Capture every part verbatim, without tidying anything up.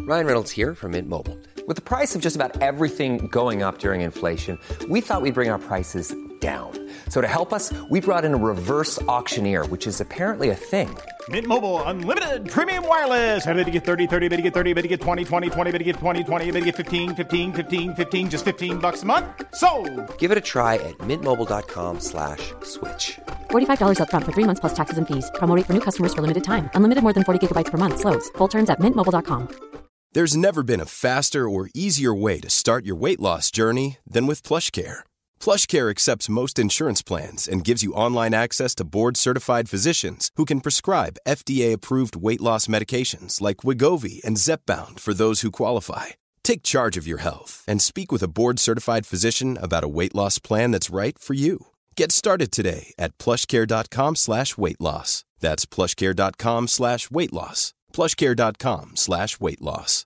Ryan Reynolds here from Mint Mobile. With the price of just about everything going up during inflation, we thought we'd bring our prices down. So to help us, we brought in a reverse auctioneer, which is apparently a thing. Mint Mobile Unlimited Premium Wireless. How to get thirty, thirty, how to get thirty, how to get twenty, twenty, twenty, how to get twenty, twenty, how to get fifteen, fifteen, fifteen, fifteen, just fifteen bucks a month? Sold! Give it a try at mintmobile.com slash switch. forty-five dollars up front for three months plus taxes and fees. Promo rate for new customers for limited time. Unlimited more than forty gigabytes per month. Slows full terms at mint mobile dot com. There's never been a faster or easier way to start your weight loss journey than with PlushCare. PlushCare accepts most insurance plans and gives you online access to board-certified physicians who can prescribe F D A-approved weight loss medications like Wegovy and Zepbound for those who qualify. Take charge of your health and speak with a board-certified physician about a weight loss plan that's right for you. Get started today at plushcare.com slash weight loss. That's plushcare.com slash weight loss. plushcare.com slash weight loss.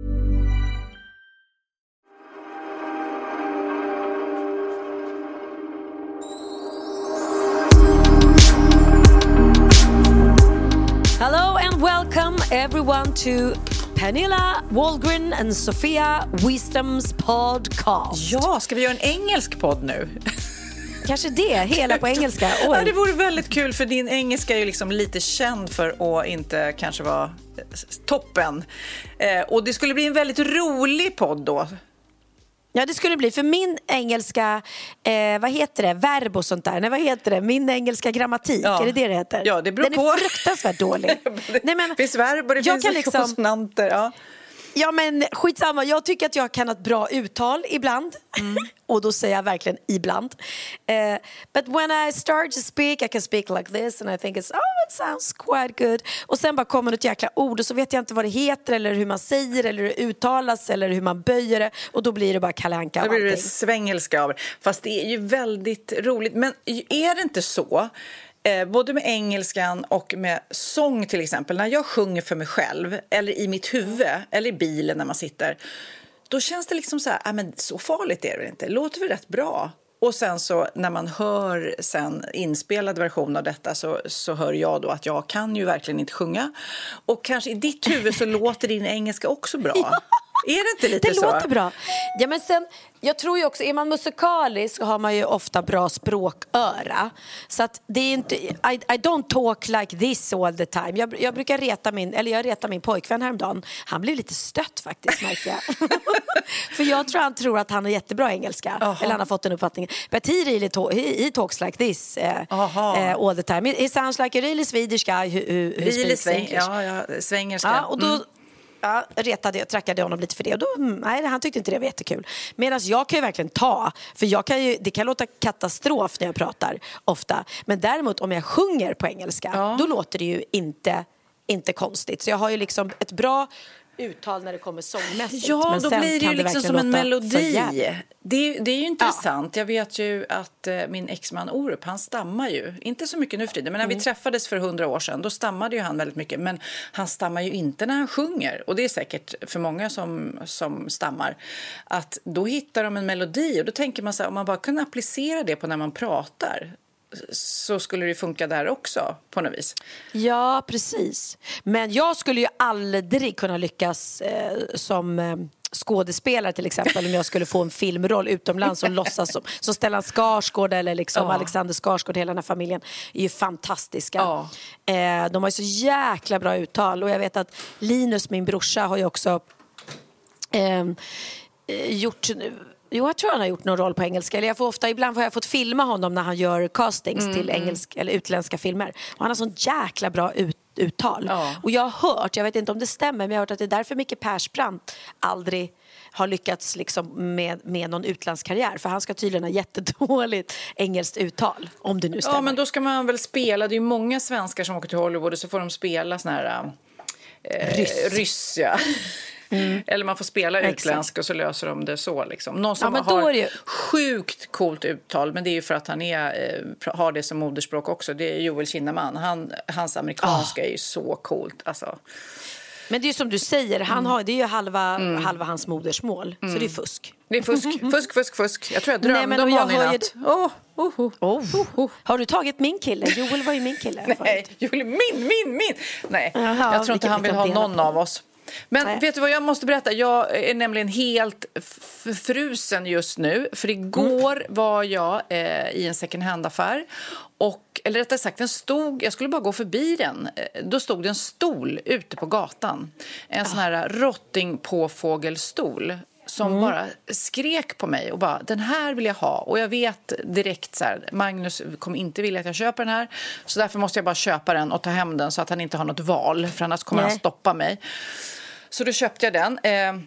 Hello and welcome everyone to Pernilla Wahlgren and Sofia Wisdom's podcast. Ja, ska vi göra en engelsk podd nu? Kanske det, hela på engelska. Oj. Ja, det vore väldigt kul för din engelska är ju liksom lite känd för att inte kanske vara toppen. Eh, och det skulle bli en väldigt rolig podd då. Ja, det skulle bli för min engelska, eh, vad heter det, verb och sånt där. Nej, vad heter det? Min engelska grammatik, ja. Är det det det heter? Ja, det beror Den på. är fruktansvärt dålig. Nej, men, det finns verb och det finns liksom, konsonanter, ja. Ja, men skitsamma. Jag tycker att jag kan ha ett bra uttal ibland. Mm. Och då säger jag verkligen ibland. Uh, but when I start to speak, I can speak like this. And I think it's, oh, it sounds quite good. Och sen bara kommer ett jäkla ord. Och så vet jag inte vad det heter. Eller hur man säger. Eller hur det uttalas. Eller hur man böjer det. Och då blir det bara Kalle Anka. Då blir det svängelska av. Fast det är ju väldigt roligt. Men är det inte så... Eh, både med engelskan och med sång till exempel. När jag sjunger för mig själv eller i mitt huvud eller i bilen när man sitter, då känns det liksom så här, ah, men så farligt är det inte. Låter väl rätt bra. Och sen så när man hör sen inspelad version av detta så, så hör jag då att jag kan ju verkligen inte sjunga. Och kanske i ditt huvud så låter din engelska också bra. Ja. Är det inte lite det så? Det låter bra. Ja, men sen, jag tror ju också, är man musikalisk så har man ju ofta bra språköra. Så att det är inte, I, I don't talk like this all the time. Jag, jag brukar reta min, eller jag retar min pojkvän häromdagen. Han blev lite stött faktiskt, märker jag. För jag tror han tror att han har jättebra engelska. Aha. Eller han har fått den uppfattningen. But he really talk, he, he talks like this uh, uh, all the time. He sounds like a really Swedish guy who, who, who really speaks English. Ja, ja, svengelska. Ja, och då... Mm. Ja, retade jag, trackade honom lite för det. Och då, nej, han tyckte inte det var jättekul. Medan jag kan ju verkligen ta. För jag kan ju, det kan låta katastrof när jag pratar ofta. Men däremot om jag sjunger på engelska, ja. Då låter det ju inte, inte konstigt. Så jag har ju liksom ett bra uttal när det kommer sångmässigt. Ja, men då sen blir det ju liksom som en melodi. Det, det är ju intressant. Ja. Jag vet ju att eh, min exman Orup, han stammar ju. Inte så mycket nu för tiden, men när mm. vi träffades för hundra år sedan, då stammade ju han väldigt mycket. Men han stammar ju inte när han sjunger. Och det är säkert för många som, som stammar. Att då hittar de en melodi. Och då tänker man så här, om man bara kan applicera det på när man pratar, så skulle det funka där också på något vis. Ja, precis. Men jag skulle ju aldrig kunna lyckas eh, som eh, skådespelare till exempel om jag skulle få en filmroll utomlands och låtsas som, som Stellan Skarsgård eller liksom ja. Alexander Skarsgård. Hela den här familjen är ju fantastiska. Ja. Eh, de har ju så jäkla bra uttal. Och jag vet att Linus, min brorsa, har ju också eh, gjort... Jo, jag tror han har gjort någon roll på engelska. Eller jag får ofta, ibland har jag fått filma honom när han gör castings mm, till engelsk eller utländska filmer. Och han har sån jäkla bra ut, uttal. Ja. Och jag har hört, jag vet inte om det stämmer, men jag har hört att det är därför Micke Persbrandt aldrig har lyckats liksom med, med någon utlandskarriär. För han ska tydligen ha jättedåligt engelskt uttal, om det nu stämmer. Ja, men då ska man väl spela. Det är ju många svenskar som åker till Hollywood och så får de spela sån här... Eh, ryss. ryss, ja. Mm. Eller man får spela utländsk och så löser de det så liksom. Någon som ja, har ju... sjukt coolt uttal, men det är ju för att han är, eh, har det som moderspråk också. Det är Joel Kinnaman. Han, hans amerikanska oh. är ju så coolt alltså. Men det är ju som du säger, han har, det är ju halva, mm. halva hans modersmål. Mm. Så det är fusk. Det är fusk, fusk, fusk, fusk. Jag tror jag drömde Nej, om honom i natt. Oh, oh, oh. Oh. Oh, oh. Har du tagit min kille? Joel var ju min kille. Nej, Joel är min, min, min. Nej, Jaha, jag tror inte han vill ha någon av oss. Men Nej. vet du vad jag måste berätta? Jag är nämligen helt f- frusen just nu. För igår mm. var jag eh, i en second hand-affär. Och, eller rättare sagt, den stod, jag skulle bara gå förbi den. Då stod det en stol ute på gatan. En ah. sån här rottingpåfågelstol. Som mm. bara skrek på mig och bara, den här vill jag ha. Och jag vet direkt så här, Magnus kommer inte vilja att jag köper den här. Så därför måste jag bara köpa den och ta hem den så att han inte har något val. För annars kommer Nej. han stoppa mig. Så då köpte jag den. Eh,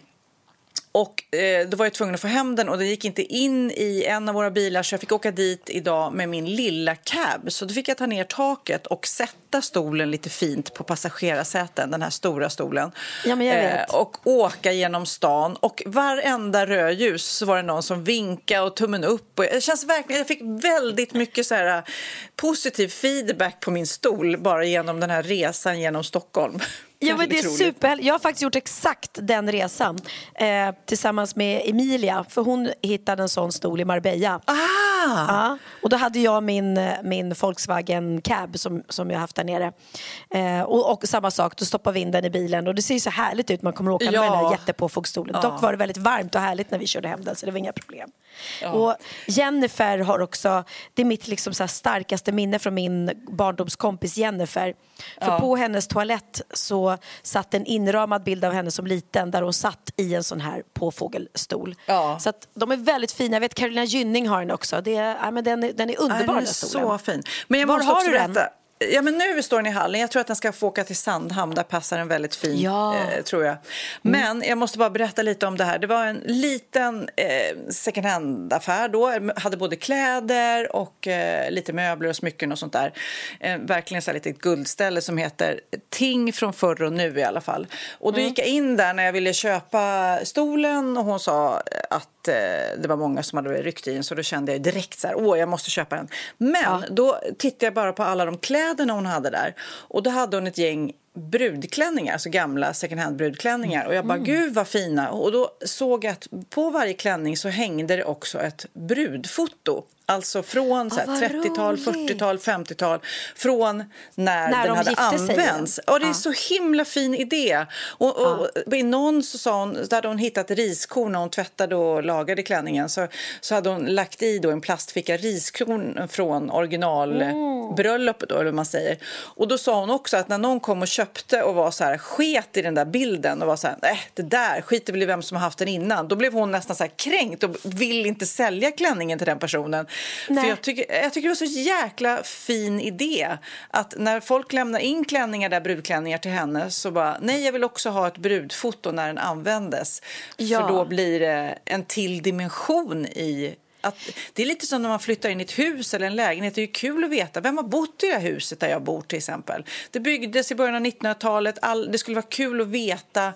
och eh, då var jag tvungen att få hem den. Och det gick inte in i en av våra bilar. Så jag fick åka dit idag med min lilla cab. Så då fick jag ta ner taket och sätta stolen lite fint på passagerarsäten. Den här stora stolen. Ja, men jag vet. Eh, och åka genom stan. Och varenda rödljus så var det någon som vinkade och tummen upp. Och det känns verkligen, jag fick väldigt mycket så här positiv feedback på min stol. Bara genom den här resan genom Stockholm. Ja, men det är super. Jag har faktiskt gjort exakt den resan eh, tillsammans med Emilia. För hon hittade en sån stol i Marbella. Ah! Ja, och då hade jag min, min Volkswagen Cab som, som jag haft där nere. Eh, och, och samma sak, då stoppar vi in den i bilen. Och det ser ju så härligt ut, man kommer åka ja. med den här jättepåfågelstolen. Ja. Dock var det väldigt varmt och härligt när vi körde hem den, så det var inga problem. Ja. Och Jennifer har också, det är mitt liksom så här starkaste minne från min barndomskompis Jennifer. För ja. på hennes toalett så satt en inramad bild av henne som liten där hon satt i en sån här påfågelstol. Ja. Så att de är väldigt fina. Jag vet Carolina Gynning har den också. Det är, ja, men den, är, den är underbar. Den är den stolen. Så fin. Men jag Var måste har också du berätta. den? Ja, men nu står den i hallen. Jag tror att den ska få åka till Sandhamn. Där passar den väldigt fin, ja. eh, tror jag. Men mm. jag måste bara berätta lite om det här. Det var en liten eh, second hand-affär då. Hade både kläder och eh, lite möbler och smycken och sånt där. Eh, verkligen så här lite guldställe som heter Ting från förr och nu i alla fall. Och då mm. gick jag in där när jag ville köpa stolen. Och hon sa att eh, det var många som hade ryckt in. Så då kände jag direkt så här, åh, jag måste köpa den. Men ja. då tittade jag bara på alla de kläderna hon hade där. Och då hade hon ett gäng brudklänningar, alltså gamla second hand brudklänningar. Och jag bara, mm. gud vad fina. Och då såg jag att på varje klänning så hängde det också ett brudfoto. Alltså från så här, oh, trettiotal, fyrtiotal, femtiotal. Från när, när den de hade använts. Och det är ja. så himla fin idé. Och, och, ja. och i någon så sa hon, där hade hon hittat riskorn när hon tvättade och lagade klänningen. Så, så hade hon lagt i då en plastficka riskorn från originalbröllopet, mm. eller vad man säger. Och då sa hon också att när någon kom och köpte och var så här sket i den där bilden och var så här, nej, det där skiter väl i vem som har haft den innan. Då blev hon nästan så här kränkt och vill inte sälja klänningen till den personen. Nej. För jag tycker, jag tycker det var så jäkla fin idé att när folk lämnar in klänningar där, brudklänningar till henne, så bara, nej, jag vill också ha ett brudfoto när den användes. Ja. För då blir det en till dimension i att det är lite som när man flyttar in i ett hus eller en lägenhet. Det är ju kul att veta vem har bott i det här huset där jag bor till exempel. Det byggdes i början av nittonhundratalet. All, det skulle vara kul att veta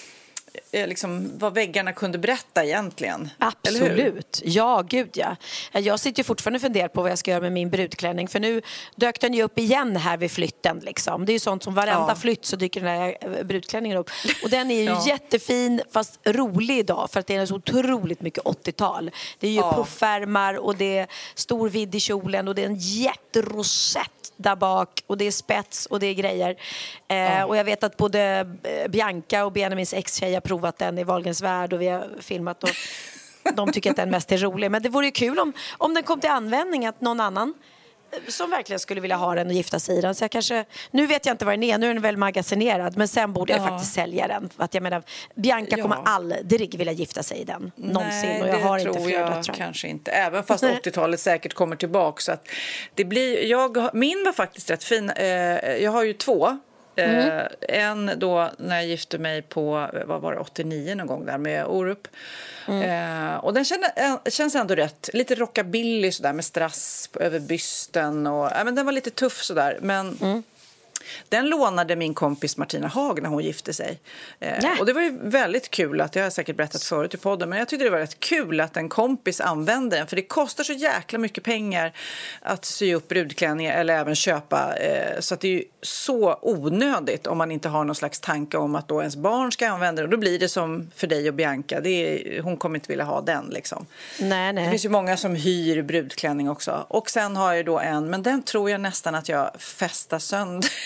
liksom vad väggarna kunde berätta egentligen. Absolut. Ja, gud ja. Jag sitter ju fortfarande och funderar på vad jag ska göra med min brudklänning. För nu dök den ju upp igen här vid flytten. Liksom. Det är ju sånt som varenda ja. flytt så dyker den här brudklänningen upp. Och den är ju ja. jättefin fast rolig idag. För att det är så otroligt mycket åttiotal. Det är ju ja. puffärmar och det är stor vidd i kjolen. Och det är en jätterosett där bak. Och det är spets och det är grejer. Eh, ja. Och jag vet att både Bianca och Benjamins ex-tjej har provat den i Wahlgrens värld och vi har filmat och de tycker att den mest är rolig. Men det vore ju kul om, om den kom till användning att någon annan som verkligen skulle vilja ha den och gifta sig i den. Så jag kanske, nu vet jag inte vad den är, nu är den väl magasinerad, men sen borde jag ja. faktiskt sälja den. Att jag menar, Bianca ja. kommer aldrig vilja gifta sig i den någonsin. Nej, och jag har inte fler döttrar. Kanske inte, även fast åttiotalet säkert kommer tillbaka. Så att det blir, jag, min var faktiskt rätt fin. Jag har ju två. Mm. Eh, en då när jag gifte mig på, vad var det, åttionio någon gång där med Orup. Mm. Eh, och den kände, känns ändå rätt, lite rockabilly sådär med strass över bysten. Och, eh, men den var lite tuff sådär, men... Mm. Den lånade min kompis Martina Haag när hon gifte sig. Eh, och det var ju väldigt kul, att jag har säkert berättat förut i podden, men jag tyckte det var rätt kul att en kompis använde den. För det kostar så jäkla mycket pengar att sy upp brudklänningar eller även köpa. Eh, så att det är ju så onödigt om man inte har någon slags tanke om att då ens barn ska använda det. Och då blir det som för dig och Bianca. Det är, hon kommer inte vilja ha den liksom. Nej, nej. Det finns ju många som hyr brudklänning också. Och sen har jag då en, men den tror jag nästan att jag fästar sönder.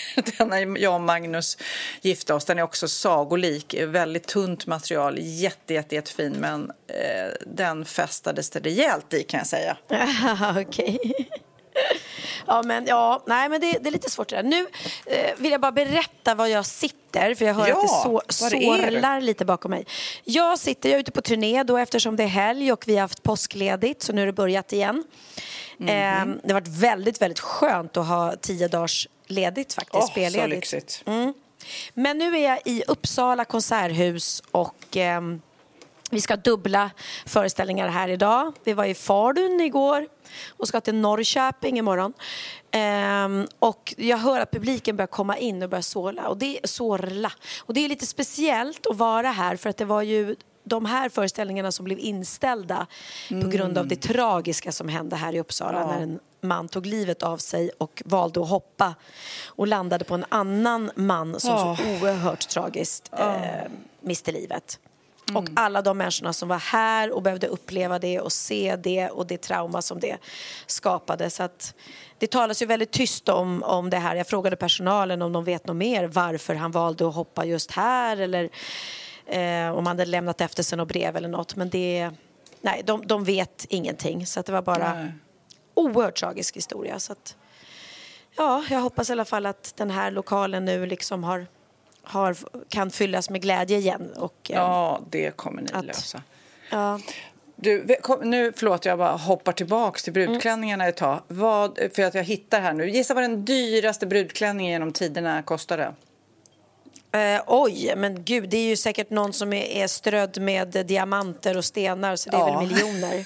när jag och Magnus gifte oss. Den är också sagolik, väldigt tunt material, jätte, jätte, jättefin, men eh, den fästades det rejält i, kan jag säga. Okej. Ja, men, ja, nej, men det, det är lite svårt det där. Nu eh, vill jag bara berätta var jag sitter, för jag hör ja, att det så, sorlar lite bakom mig. Jag sitter, jag är ute på turné då eftersom det är helg och vi har haft påskledigt, så nu har det börjat igen. Mm-hmm. Eh, det har varit väldigt, väldigt skönt att ha tio dagars ledigt faktiskt, oh, spelledigt. Så lyxigt. Mm. Men nu är jag i Uppsala konserthus och... Eh, vi ska dubbla föreställningar här idag. Vi var i Falun igår och ska till Norrköping imorgon. Ehm, och jag hör att publiken börjar komma in och börjar sorla. Och det är sorla. Och det är lite speciellt att vara här, för att det var ju de här föreställningarna som blev inställda mm. på grund av det tragiska som hände här i Uppsala, ja. När en man tog livet av sig och valde att hoppa och landade på en annan man som ja. så oerhört tragiskt eh, miste livet. Mm. Och alla de människorna som var här och behövde uppleva det och se det och det trauma som det skapade. Så att det talas ju väldigt tyst om, om det här. Jag frågade personalen om de vet något mer varför han valde att hoppa just här, eller eh, om han hade lämnat efter sig något brev eller något. Men det, nej, de, de vet ingenting. Så att det var bara nej. oerhört tragisk historia. Så att, ja, jag hoppas i alla fall att den här lokalen nu liksom har... Har, kan fyllas med glädje igen. Och, ja, det kommer ni att, lösa. Ja. Du, kom, nu, förlåt, jag bara hoppar tillbaka till brudklänningarna ett tag. Vad, för att jag hittar här nu. Gissa vad den dyraste brudklänningen genom tiderna kostade? Eh, oj, men gud, det är ju säkert någon som är, är strödd med diamanter och stenar, så det är ja. väl miljoner.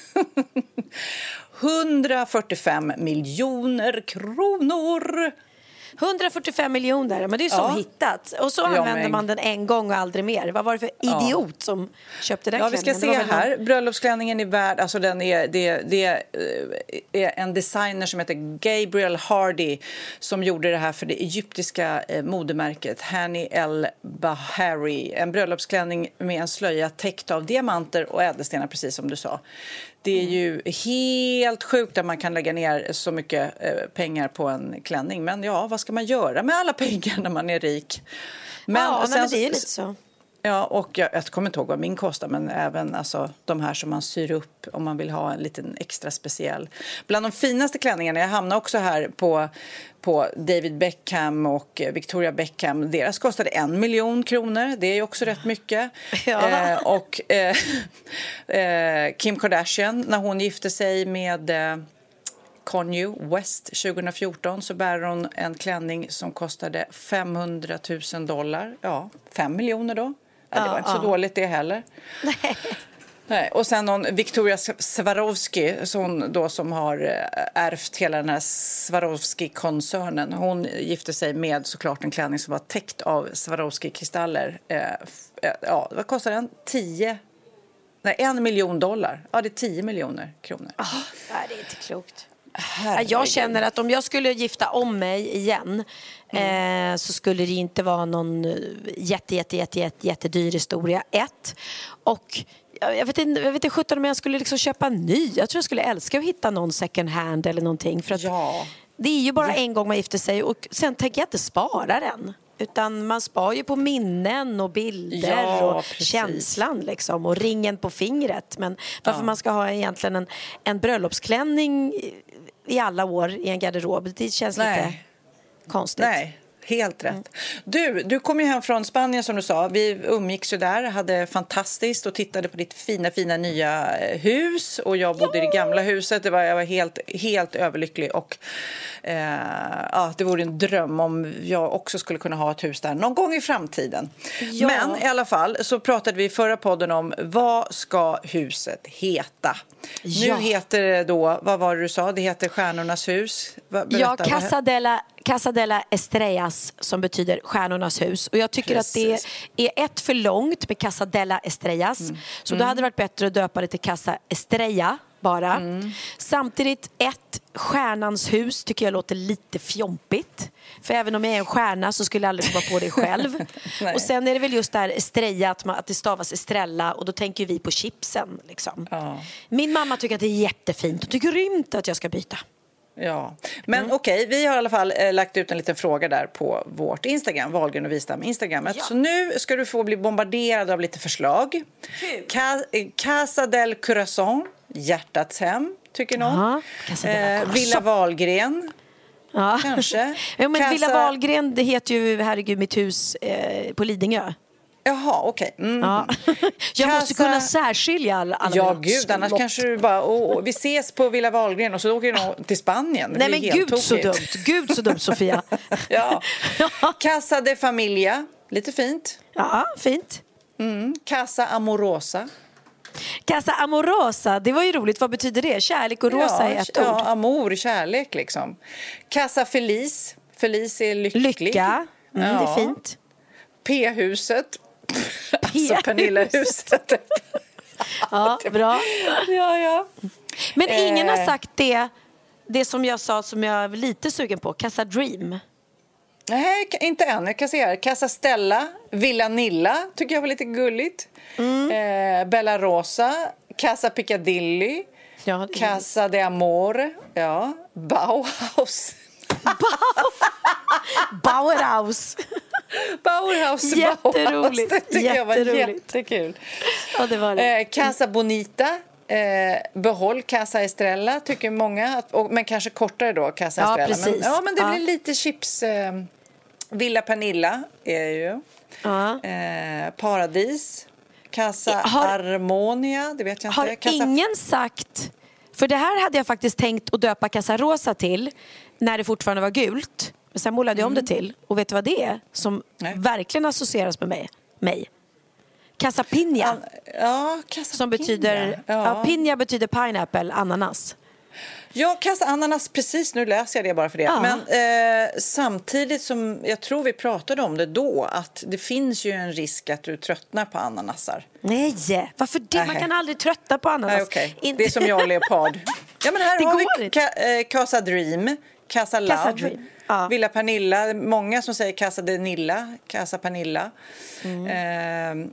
hundrafyrtiofem miljoner kronor. hundrafyrtiofem miljoner, men det är ju som ja. hittat. Och så ja, använder men... man den en gång och aldrig mer. Vad var det för idiot ja. som köpte den ja, klänningen? Vi ska se här. Någon... Bröllopsklänningen är värd, alltså den är, det, det är en designer som heter Gabriel Hardy som gjorde det här för det egyptiska eh, modemärket Hani El Bahari. En bröllopsklänning med en slöja täckt av diamanter och ädelstenar, precis som du sa. Det är ju helt sjukt att man kan lägga ner så mycket eh, pengar på en klänning. Men ja, vad ska man göra med alla pengar när man är rik? Men, ja, sen, men det är ju lite så. Ja, och jag, jag kommer inte ihåg vad min kostar, men även alltså, de här som man syr upp om man vill ha en liten extra speciell. Bland de finaste klänningarna, jag hamnar också här på, på David Beckham och Victoria Beckham. Deras kostade en miljon kronor, det är ju också rätt mycket. Ja. Eh, och eh, eh, Kim Kardashian, när hon gifte sig med... Eh, Kanye West tjugohundrafjorton så bär hon en klänning som kostade femhundratusen dollar. Ja, fem miljoner då. Ja, det var ja, inte så ja. dåligt det heller. Nej. Nej. Och sen någon Victoria Swarovski som, då, som har ärvt hela den här Swarovski-koncernen. Hon gifte sig med såklart en klänning som var täckt av Swarovski-kristaller. Eh, ja, vad kostar den? tio Nej, en miljon dollar. Ja, det är tio miljoner kronor. Oh, nej, det är inte klokt. Herregud. Jag känner att om jag skulle gifta om mig igen mm. eh, så skulle det inte vara någon jätte, jätte, jätte, jätte, jättedyr historia. Ett. Och jag vet inte, jag vet inte sjutton om jag skulle liksom köpa en ny. Jag tror jag skulle älska att hitta någon second hand eller någonting. För att ja. det är ju bara ja. en gång man gifter sig och sen tänker jag inte spara den. Utan man spar ju på minnen och bilder ja, och precis. känslan liksom, och ringen på fingret. Men varför ja. man ska ha egentligen en, en bröllopsklänning i alla år i en garderob, det känns Nej. lite konstigt. Nej, helt rätt. Mm. Du, du kom ju hem från Spanien som du sa. Vi umgicks ju där, hade fantastiskt och tittade på ditt fina, fina nya hus. Och jag bodde ja. i det gamla huset. Det var, jag var helt, helt överlycklig och eh, ja, det vore en dröm om jag också skulle kunna ha ett hus där någon gång i framtiden. Ja. Men i alla fall så pratade vi i förra podden om vad ska huset heta? Ja. Nu heter det då, vad var det du sa? Det heter Stjärnornas hus. Berätta, ja, Casa della, Casa della Estrellas, som betyder Stjärnornas hus. Och jag tycker Precis. att det är ett för långt med Casa della Estrellas. Mm. Så då hade det varit bättre att döpa det till Casa Estrella bara. Mm. Samtidigt, ett stjärnans hus tycker jag låter lite fjompigt. För även om jag är en stjärna så skulle jag aldrig komma på det själv. Och sen är det väl just där Estrella, att, man, att det stavas Estrella. Och då tänker vi på chipsen liksom. Ja. Min mamma tycker att det är jättefint och tycker rymt att jag ska byta. Ja, men mm. okej, okay, vi har i alla fall eh, lagt ut en liten fråga där på vårt Instagram, Wahlgren och Wistam Instagrammet. Ja. Så nu ska du få bli bombarderad av lite förslag. Ca- Casa del Corazon, Hjärtats hem, tycker någon. Eh, Villa Wahlgren. Ja. Kanske. Ja, men Casa... Villa Wahlgren, det heter ju herregud mitt hus eh, på Lidingö. Jaha, okej. Okay. Mm. Ja. Jag Casa... måste kunna särskilja alla, alla Ja, gud, annars slott. Kanske du bara, oh, oh, vi ses på Villa Wahlgren och så åker du till Spanien. Det Nej, men gud tokigt. Så dumt. Gud så dumt, Sofia. Ja. Casa de Familia, lite fint. Ja, fint. Mm. Casa Amorosa. Casa Amorosa, det var ju roligt. Vad betyder det? Kärlek och rosa ja, i ett ord. Ja, amor, kärlek liksom. Casa Feliz. Feliz är lycklig. Lycka, mm, ja. Det är fint. P-huset. Alltså Pernilla-huset. Ja, bra. Ja, ja. Men ingen har sagt det, det som jag sa som jag är lite sugen på. Casa Dream. Nej, inte än. Jag kan se här. Casa Stella, Villa Nilla tycker jag var lite gulligt. Mm. Eh, Bella Rosa, Casa Piccadilly, ja, det... Casa de Amor, ja, Bauhaus. Bauhaus. Bauhaus. Jätteroligt. Det tycker jag var jättekul. Ja, det var det. Eh, Casa Bonita. Eh, behåll Casa Estrella tycker många att, och, men kanske kortare då Casa ja, Estrella. Precis. Men, ja, men det ja. blir lite chips. Eh, Villa Pernilla är ju. Ja. Eh, Paradis. Casa har, Harmonia, det vet jag inte. Har Casa... ingen sagt, för det här hade jag faktiskt tänkt att döpa Casa Rosa till när det fortfarande var gult. Men sen målade jag om mm. det till. Och vet du vad det är som Nej. verkligen associeras med mig? mig. Casa Piña. Ja, Casa som Piña. betyder, ja. Ja, Piña betyder pineapple, ananas. Ja, Casa Ananas, precis, nu läser jag det bara för det. Ja. Men eh, samtidigt som jag tror vi pratade om det då, att det finns ju en risk att du tröttnar på ananasar. Nej, varför det? Äh. Man kan aldrig tröttna på ananas. Nej, okay. Inte... Det är som jag och Leopard. Ja, men här det har vi ka- eh, Casa Dream, Casa Love, Casa Dream. Ja. Villa Pernilla, många som säger Casa de Nilla, Casa Pernilla. Mm. Eh,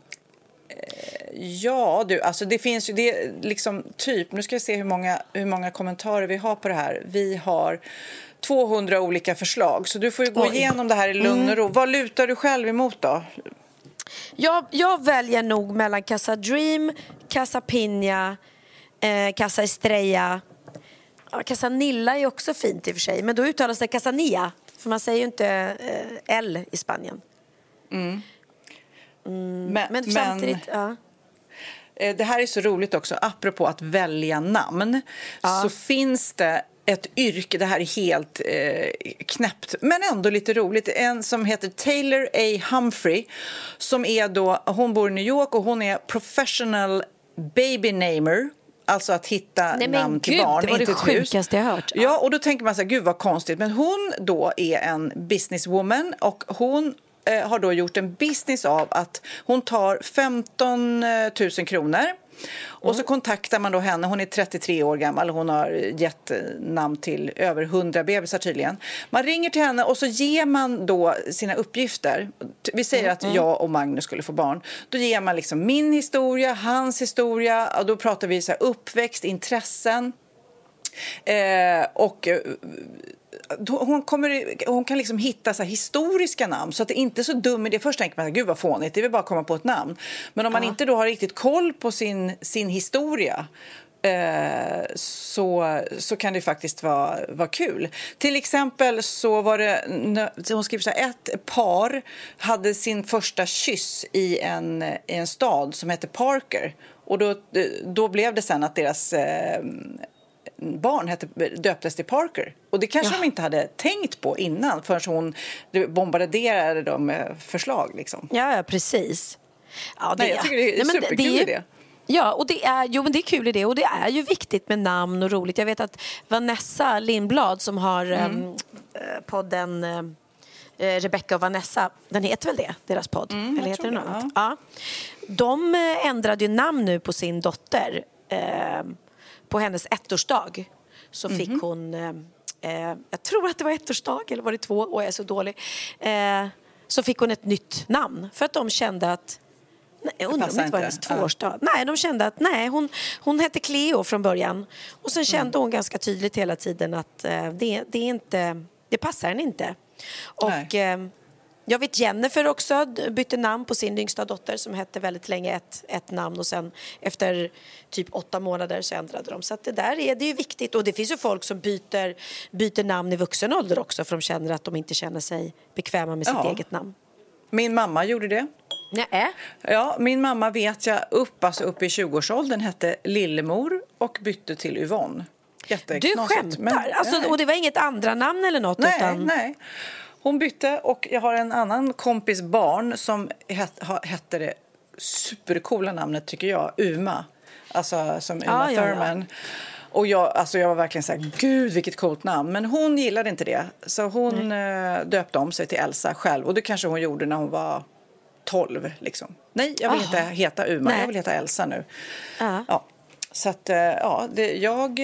Ja, du, alltså det finns ju det liksom typ, nu ska jag se hur många, hur många kommentarer vi har på det här. Vi har tvåhundra olika förslag, så du får ju gå Oj. igenom det här i lugn och ro. Mm. Vad lutar du själv emot då? Jag, jag väljer nog mellan Casa Dream, Casa Piña, eh, Casa Estrella. Ja, Casa Nilla är också fint i och för sig, men då uttalas det Casa Nia, för man säger ju inte eh, L i Spanien. Mm. Mm, men, men samtidigt, men, ja. Det här är så roligt också, apropå att välja namn, ja. Så finns det ett yrke, det här är helt eh, knäppt, men ändå lite roligt, en som heter Taylor A. Humphrey, som är då, hon bor i New York och hon är professional baby namer. Alltså att hitta Nej, namn gud, till barn, det var inte det ett hus. sjukaste jag hört. Ja, och då tänker man så här, gud vad konstigt. Men hon då är en businesswoman och hon eh, har då gjort en business av att hon tar femton tusen kronor. Och så kontaktar man då henne, hon är trettiotre år gammal, hon har gett namn till över hundra bebisar tydligen. Man ringer till henne och så ger man då sina uppgifter. Vi säger mm. att jag och Magnus skulle få barn. Då ger man liksom min historia, hans historia, och då pratar vi så här uppväxt, intressen. Eh, och hon, kommer, hon kan liksom hitta så här historiska namn, så att det inte är så dum idé. Först tänker man, gud vad fånigt, det vill bara komma på ett namn. Men om man ja. inte då har riktigt koll på sin, sin historia, eh, så, så kan det faktiskt vara, vara kul. Till exempel så var det, hon skriver så här, ett par hade sin första kyss i en, i en stad som heter Parker. Och då, då blev det sen att deras eh, barn hette, döptes till Parker. Och det kanske ja. de inte hade tänkt på innan, förrän hon bombarderade dem med förslag. Liksom. Ja, ja, precis. Ja, det, Nej, jag tycker det är en superkul det, det är, idé. Ja, och det är, jo, men det är kul idé, och det är ju viktigt med namn och roligt. Jag vet att Vanessa Lindblad som har mm. um, podden uh, Rebecca och Vanessa, den heter väl det, deras podd? Mm, Eller heter det något annat? Ja. De ändrade ju namn nu på sin dotter. Uh, På hennes ettårsdag så mm-hmm. fick hon, eh, jag tror att det var ettårsdag eller var det två, och jag är så dålig. Eh, så fick hon ett nytt namn för att de kände att Nej, jag undrar om det inte var hennes tvåårsdag. Ja. Nej, de kände att nej, hon, hon hette Cleo från början. Och sen kände mm. hon ganska tydligt hela tiden att eh, det, det, är inte, det passar henne inte. Och eh, jag vet Jennifer också bytte namn på sin yngsta dotter som hette väldigt länge ett, ett namn. Och sen efter typ åtta månader så ändrade de. Så att det där är, det är ju viktigt. Och det finns ju folk som byter, byter namn i vuxen ålder också. För de känner att de inte känner sig bekväma med sitt ja. eget namn. Min mamma gjorde det. Nej. Ja, min mamma vet jag upp, alltså upp i tjugoårsåldern hette Lillemor och bytte till Yvonne. Du skämtar? Men, alltså, och det var inget andra namn eller något? Nej, utan... nej. Hon bytte och jag har en annan kompis barn som het, hette det supercoola namnet tycker jag, Uma. Alltså som Uma ah, Thurman. Ja, ja. Och jag, alltså jag var verkligen så här, gud vilket coolt namn. Men hon gillade inte det. Så hon eh, döpte om sig till Elsa själv. Och det kanske hon gjorde när hon var tolv. Liksom. Nej, jag vill oh. inte heta Uma. Nej. Jag vill heta Elsa nu. Uh. Ja. Så att, eh, ja, det, jag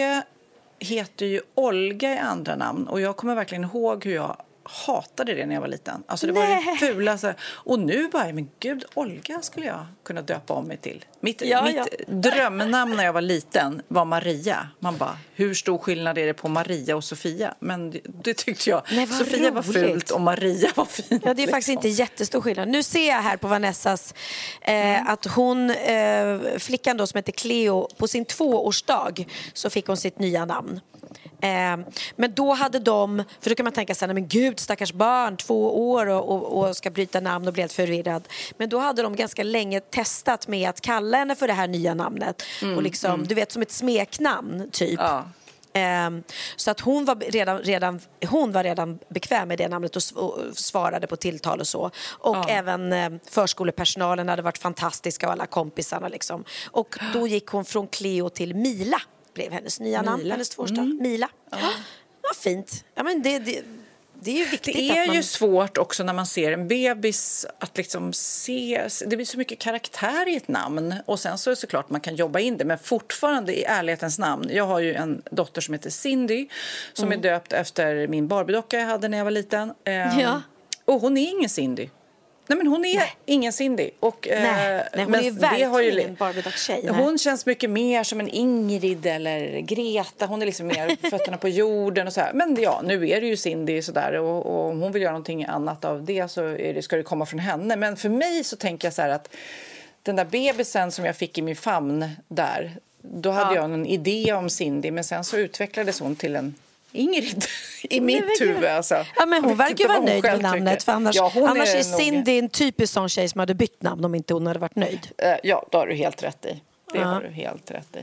heter ju Olga i andra namn. Och jag kommer verkligen ihåg hur jag hatade det när jag var liten. Alltså det var Nej. det fulaste. Och nu bara, men gud, Olga skulle jag kunna döpa om mig till. Mitt, ja, mitt ja. drömnamn när jag var liten var Maria. Man bara, hur stor skillnad är det på Maria och Sofia? Men det, det tyckte jag. Nej, Sofia roligt. var fult och Maria var fint. Ja, det är liksom. faktiskt inte jättestor skillnad. Nu ser jag här på Vanessas eh, mm. att hon, eh, flickan då som heter Cleo, på sin tvåårsdag så fick hon sitt nya namn. Eh, men då hade de, för då kan man tänka sig, men gud stackars barn, två år och, och, och ska bryta namn och bli helt förvirrad. Men då hade de ganska länge testat med att kalla henne för det här nya namnet. Mm, och liksom, mm. du vet, som ett smeknamn typ. Ja. Eh, så att hon var redan, redan, hon var redan bekväm med det namnet och, sv- och svarade på tilltal och så. Och ja. även eh, förskolepersonalen hade varit fantastiska och alla kompisarna liksom. Och då gick hon från Cleo till Mila. Blev hennes nya Mila. namn, hennes tvåårsdag. Mm. Mila. Ja. Ja, fint. Ja, men det, det, det är ju viktigt. Det är att man... ju svårt också när man ser en bebis att liksom se, det blir så mycket karaktär i ett namn. Och sen så är det såklart man kan jobba in det. Men fortfarande i ärlighetens namn. Jag har ju en dotter som heter Cindy. Som mm. är döpt efter min Barbie-docka jag hade när jag var liten. Um, ja. Och hon är ingen Cindy. Nej, men hon är nej. ingen Cindy. Och, nej, eh, nej, hon men är verkligen det har ju, en Barbie-dock-tjej. Hon känns mycket mer som en Ingrid eller Greta. Hon är liksom mer fötterna på jorden och så här. Men ja, nu är det ju Cindy sådär. Och, och om hon vill göra någonting annat av det så är det, ska det komma från henne. Men för mig så tänker jag så här att den där bebisen som jag fick i min famn där. Då hade ja. jag en idé om Cindy. Men sen så utvecklades hon till en Ingrid i mitt huvud. Alltså. Ja, men hon verkar ju vara nöjd med namnet. För annars ja, annars är, är Cindy en typisk sån tjej som hade bytt namn om inte hon hade varit nöjd. Uh, ja, då har du helt rätt i. Det uh-huh. har du helt rätt i.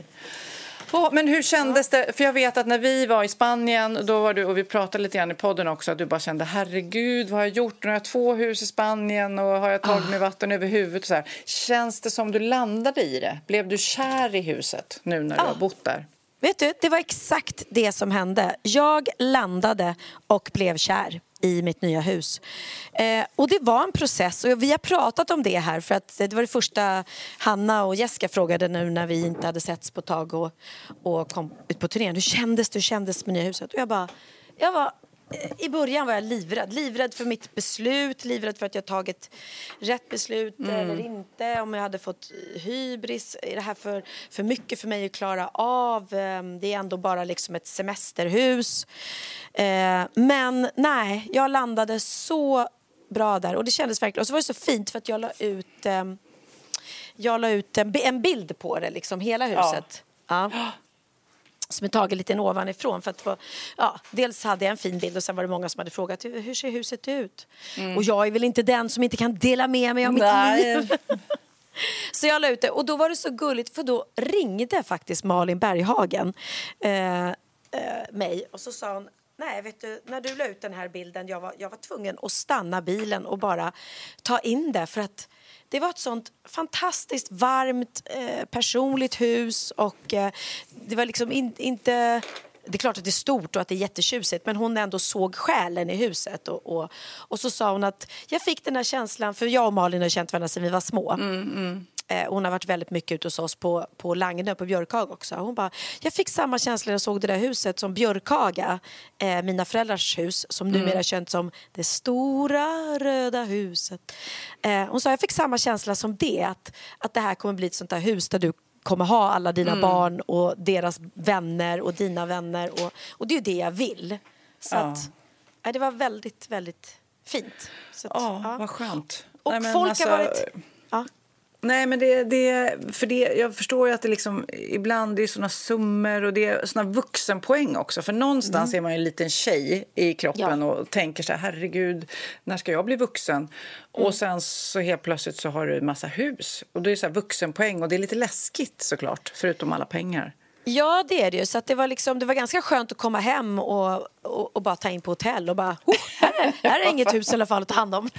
Oh, men hur kändes det? För jag vet att när vi var i Spanien då var du, och vi pratade lite grann i podden också, att du bara kände, herregud, vad har jag gjort? Nu har jag två hus i Spanien och har jag tagit mig vatten över huvudet och så här. Känns det som du landade i det? Blev du kär i huset nu när du ah. har bott där? Vet du, det var exakt det som hände. Jag landade och blev kär i mitt nya hus. Eh, och det var en process. Och vi har pratat om det här. För att det var det första Hanna och Jessica frågade nu när vi inte hade setts på tag och, och kom ut på turnén. Hur kändes det? Hur kändes med nya huset? Och jag bara... Jag var, i början var jag livrädd. Livrädd för mitt beslut. Livrädd för att jag tagit rätt beslut mm. eller inte. Om jag hade fått hybris. Är det här för, för mycket för mig att klara av? Det är ändå bara liksom ett semesterhus. Men nej, jag landade så bra där. Och det kändes verkligen. Och så var det så fint för att jag la ut, jag la ut en, en bild på det. Liksom, hela huset. Ja. Ja. Som är taget lite ovanifrån för att ja, dels hade jag en fin bild och sen var det många som hade frågat hur ser huset ut? Mm. Och jag är väl inte den som inte kan dela med mig av mitt Nej. liv. Så jag la ut det och då var det så gulligt för då ringde faktiskt Malin Berghagen eh, eh, mig och så sa hon, nej vet du, när du la ut den här bilden jag var, jag var tvungen att stanna bilen och bara ta in det för att det var ett sånt fantastiskt varmt eh, personligt hus och eh, det var liksom in, inte... Det är klart att det är stort och att det är jättetjusigt men hon ändå såg själen i huset och, och, och så sa hon att jag fick den här känslan för jag och Malin har känt varandra sedan vi var små. Mm, mm. Eh, hon har varit väldigt mycket ute hos oss på, på Langnö, på Björkhaga också. Hon bara, jag fick samma känsla när jag såg det där huset som Björkhaga, eh, mina föräldrars hus, som numera mm. är känt som det stora röda huset. Eh, hon sa, jag fick samma känsla som det, att, att det här kommer bli ett sånt där hus där du kommer ha alla dina mm. barn och deras vänner och dina vänner. Och, och det är ju det jag vill. Så ja. att, eh, det var väldigt, väldigt fint. Så att, ja, ja, vad skönt. Och Nej, folk alltså... har varit... Ja. Nej, men det, det, för det, jag förstår ju att det liksom, ibland det är såna summor och det är såna vuxenpoäng också. För någonstans mm. är man ju en liten tjej i kroppen ja. och tänker så här, herregud, när ska jag bli vuxen? Mm. Och sen så helt plötsligt så har du en massa hus. Och det är så här vuxenpoäng och det är lite läskigt såklart, förutom alla pengar. Ja, det är det ju. Så att det, var liksom, det var ganska skönt att komma hem och, och, och bara ta in på hotell och bara, oh, här, är, här är inget hus i alla fall att ta hand om.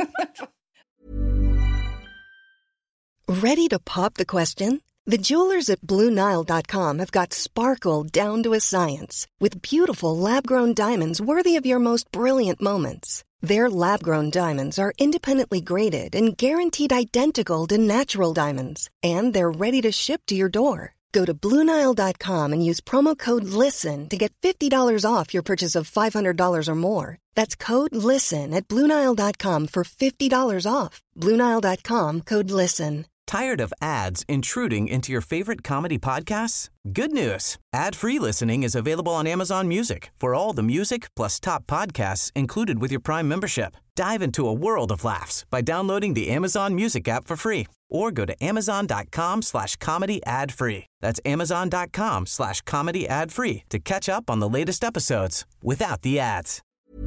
Ready to pop the question? The jewelers at Blue Nile dot com have got sparkle down to a science with beautiful lab-grown diamonds worthy of your most brilliant moments. Their lab-grown diamonds are independently graded and guaranteed identical to natural diamonds, and they're ready to ship to your door. Go to Blue Nile dot com and use promo code LISTEN to get fifty dollars off your purchase of five hundred dollars or more. That's code LISTEN at Blue Nile dot com for fifty dollars off. Blue Nile dot com, code LISTEN. Tired of ads intruding into your favorite comedy podcasts? Good news. Ad-free listening is available on Amazon Music for all the music plus top podcasts included with your Prime membership. Dive into a world of laughs by downloading the Amazon Music app for free or go to amazon.com slash comedy ad free. That's amazon.com slash comedy ad free to catch up on the latest episodes without the ads.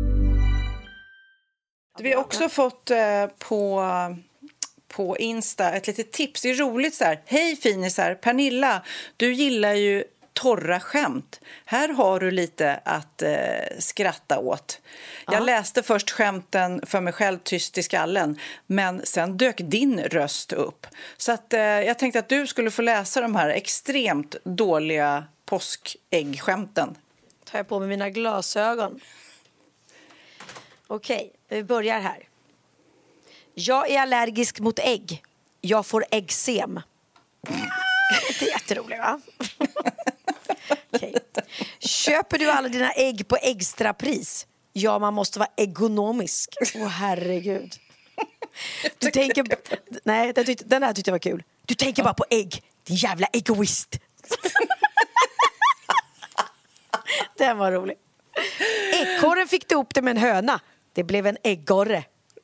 Vi har också fått eh, på... på Insta ett litet tips. Det är roligt så här. Hej finisar, Pernilla, du gillar ju torra skämt. Här har du lite att eh, skratta åt. Jag Aha. läste först skämten för mig själv tyst i skallen, men sen dök din röst upp. Så att eh, jag tänkte att du skulle få läsa de här extremt dåliga påskäggskämten. Tar jag på mig mina glasögon. Okej, vi börjar här. Jag är allergisk mot ägg. Jag får äggsem. Det är jätteroligt, va? Okay. Köper du alla dina ägg på extra pris? Ja, man måste vara ekonomisk. Åh, oh, herregud. Du tänker... Nej, den, tyckte, den här tyckte jag var kul. Du tänker bara på ägg. Din jävla egoist. Den var rolig. Ekorren fick ihop det med en höna. Det blev en äggorre.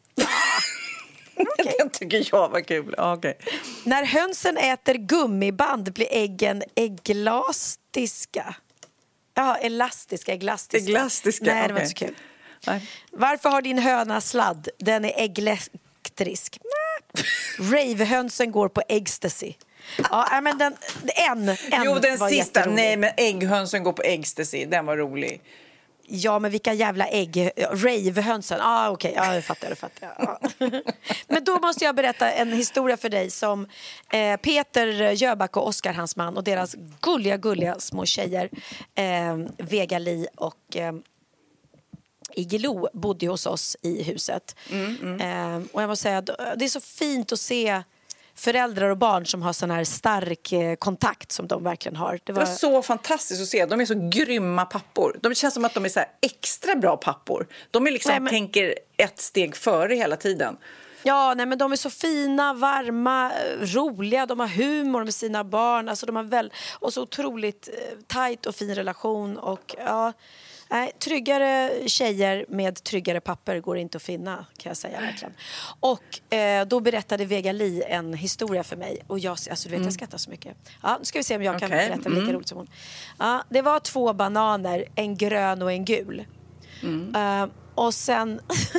Okay. Den tycker jag var kul. Okay. När hönsen äter gummiband blir äggen ägglastiska. Ja, elastiska, ägglastiska. Ägglastiska, Nej, det okay. var inte så kul. Nej. Varför har din höna sladd? Den är äggelektrisk. Ravehönsen går på ecstasy. Ja, men den, en, en Jo, den var sista. Nej, men ägghönsen går på ecstasy. Den var rolig. Ja, men vilka jävla ägg. Ravehönsen. Ah, okej, okay. Ja, jag fattar, jag fattar. Ja. Men då måste jag berätta en historia för dig som eh, Peter Jöback och Oskar, hans man, och deras gulliga, gulliga små tjejer eh, Vega-Li och eh, Igeloo bodde hos oss i huset. Mm, mm. Eh, och jag måste säga, det är så fint att se föräldrar och barn som har sån här stark eh, kontakt som de verkligen har. Det var... det var så fantastiskt att se. De är så grymma pappor. De känns som att de är så här extra bra pappor. De är liksom, nej, men... tänker ett steg före hela tiden. Ja, nej, men de är så fina, varma, roliga. De har humor med sina barn. Alltså, de har väl... Och så otroligt eh, tajt och fin relation. Och ja... Nej, tryggare tjejer med tryggare papper går inte att finna, kan jag säga verkligen. Och eh, då berättade Vega-Li en historia för mig. Och jag, alltså, du vet, mm. jag skrattar så mycket. Ja, nu ska vi se om jag kan okay. berätta lika mm. roligt som hon. Ja, det var två bananer, en grön och en gul. Mm. Uh, och sen...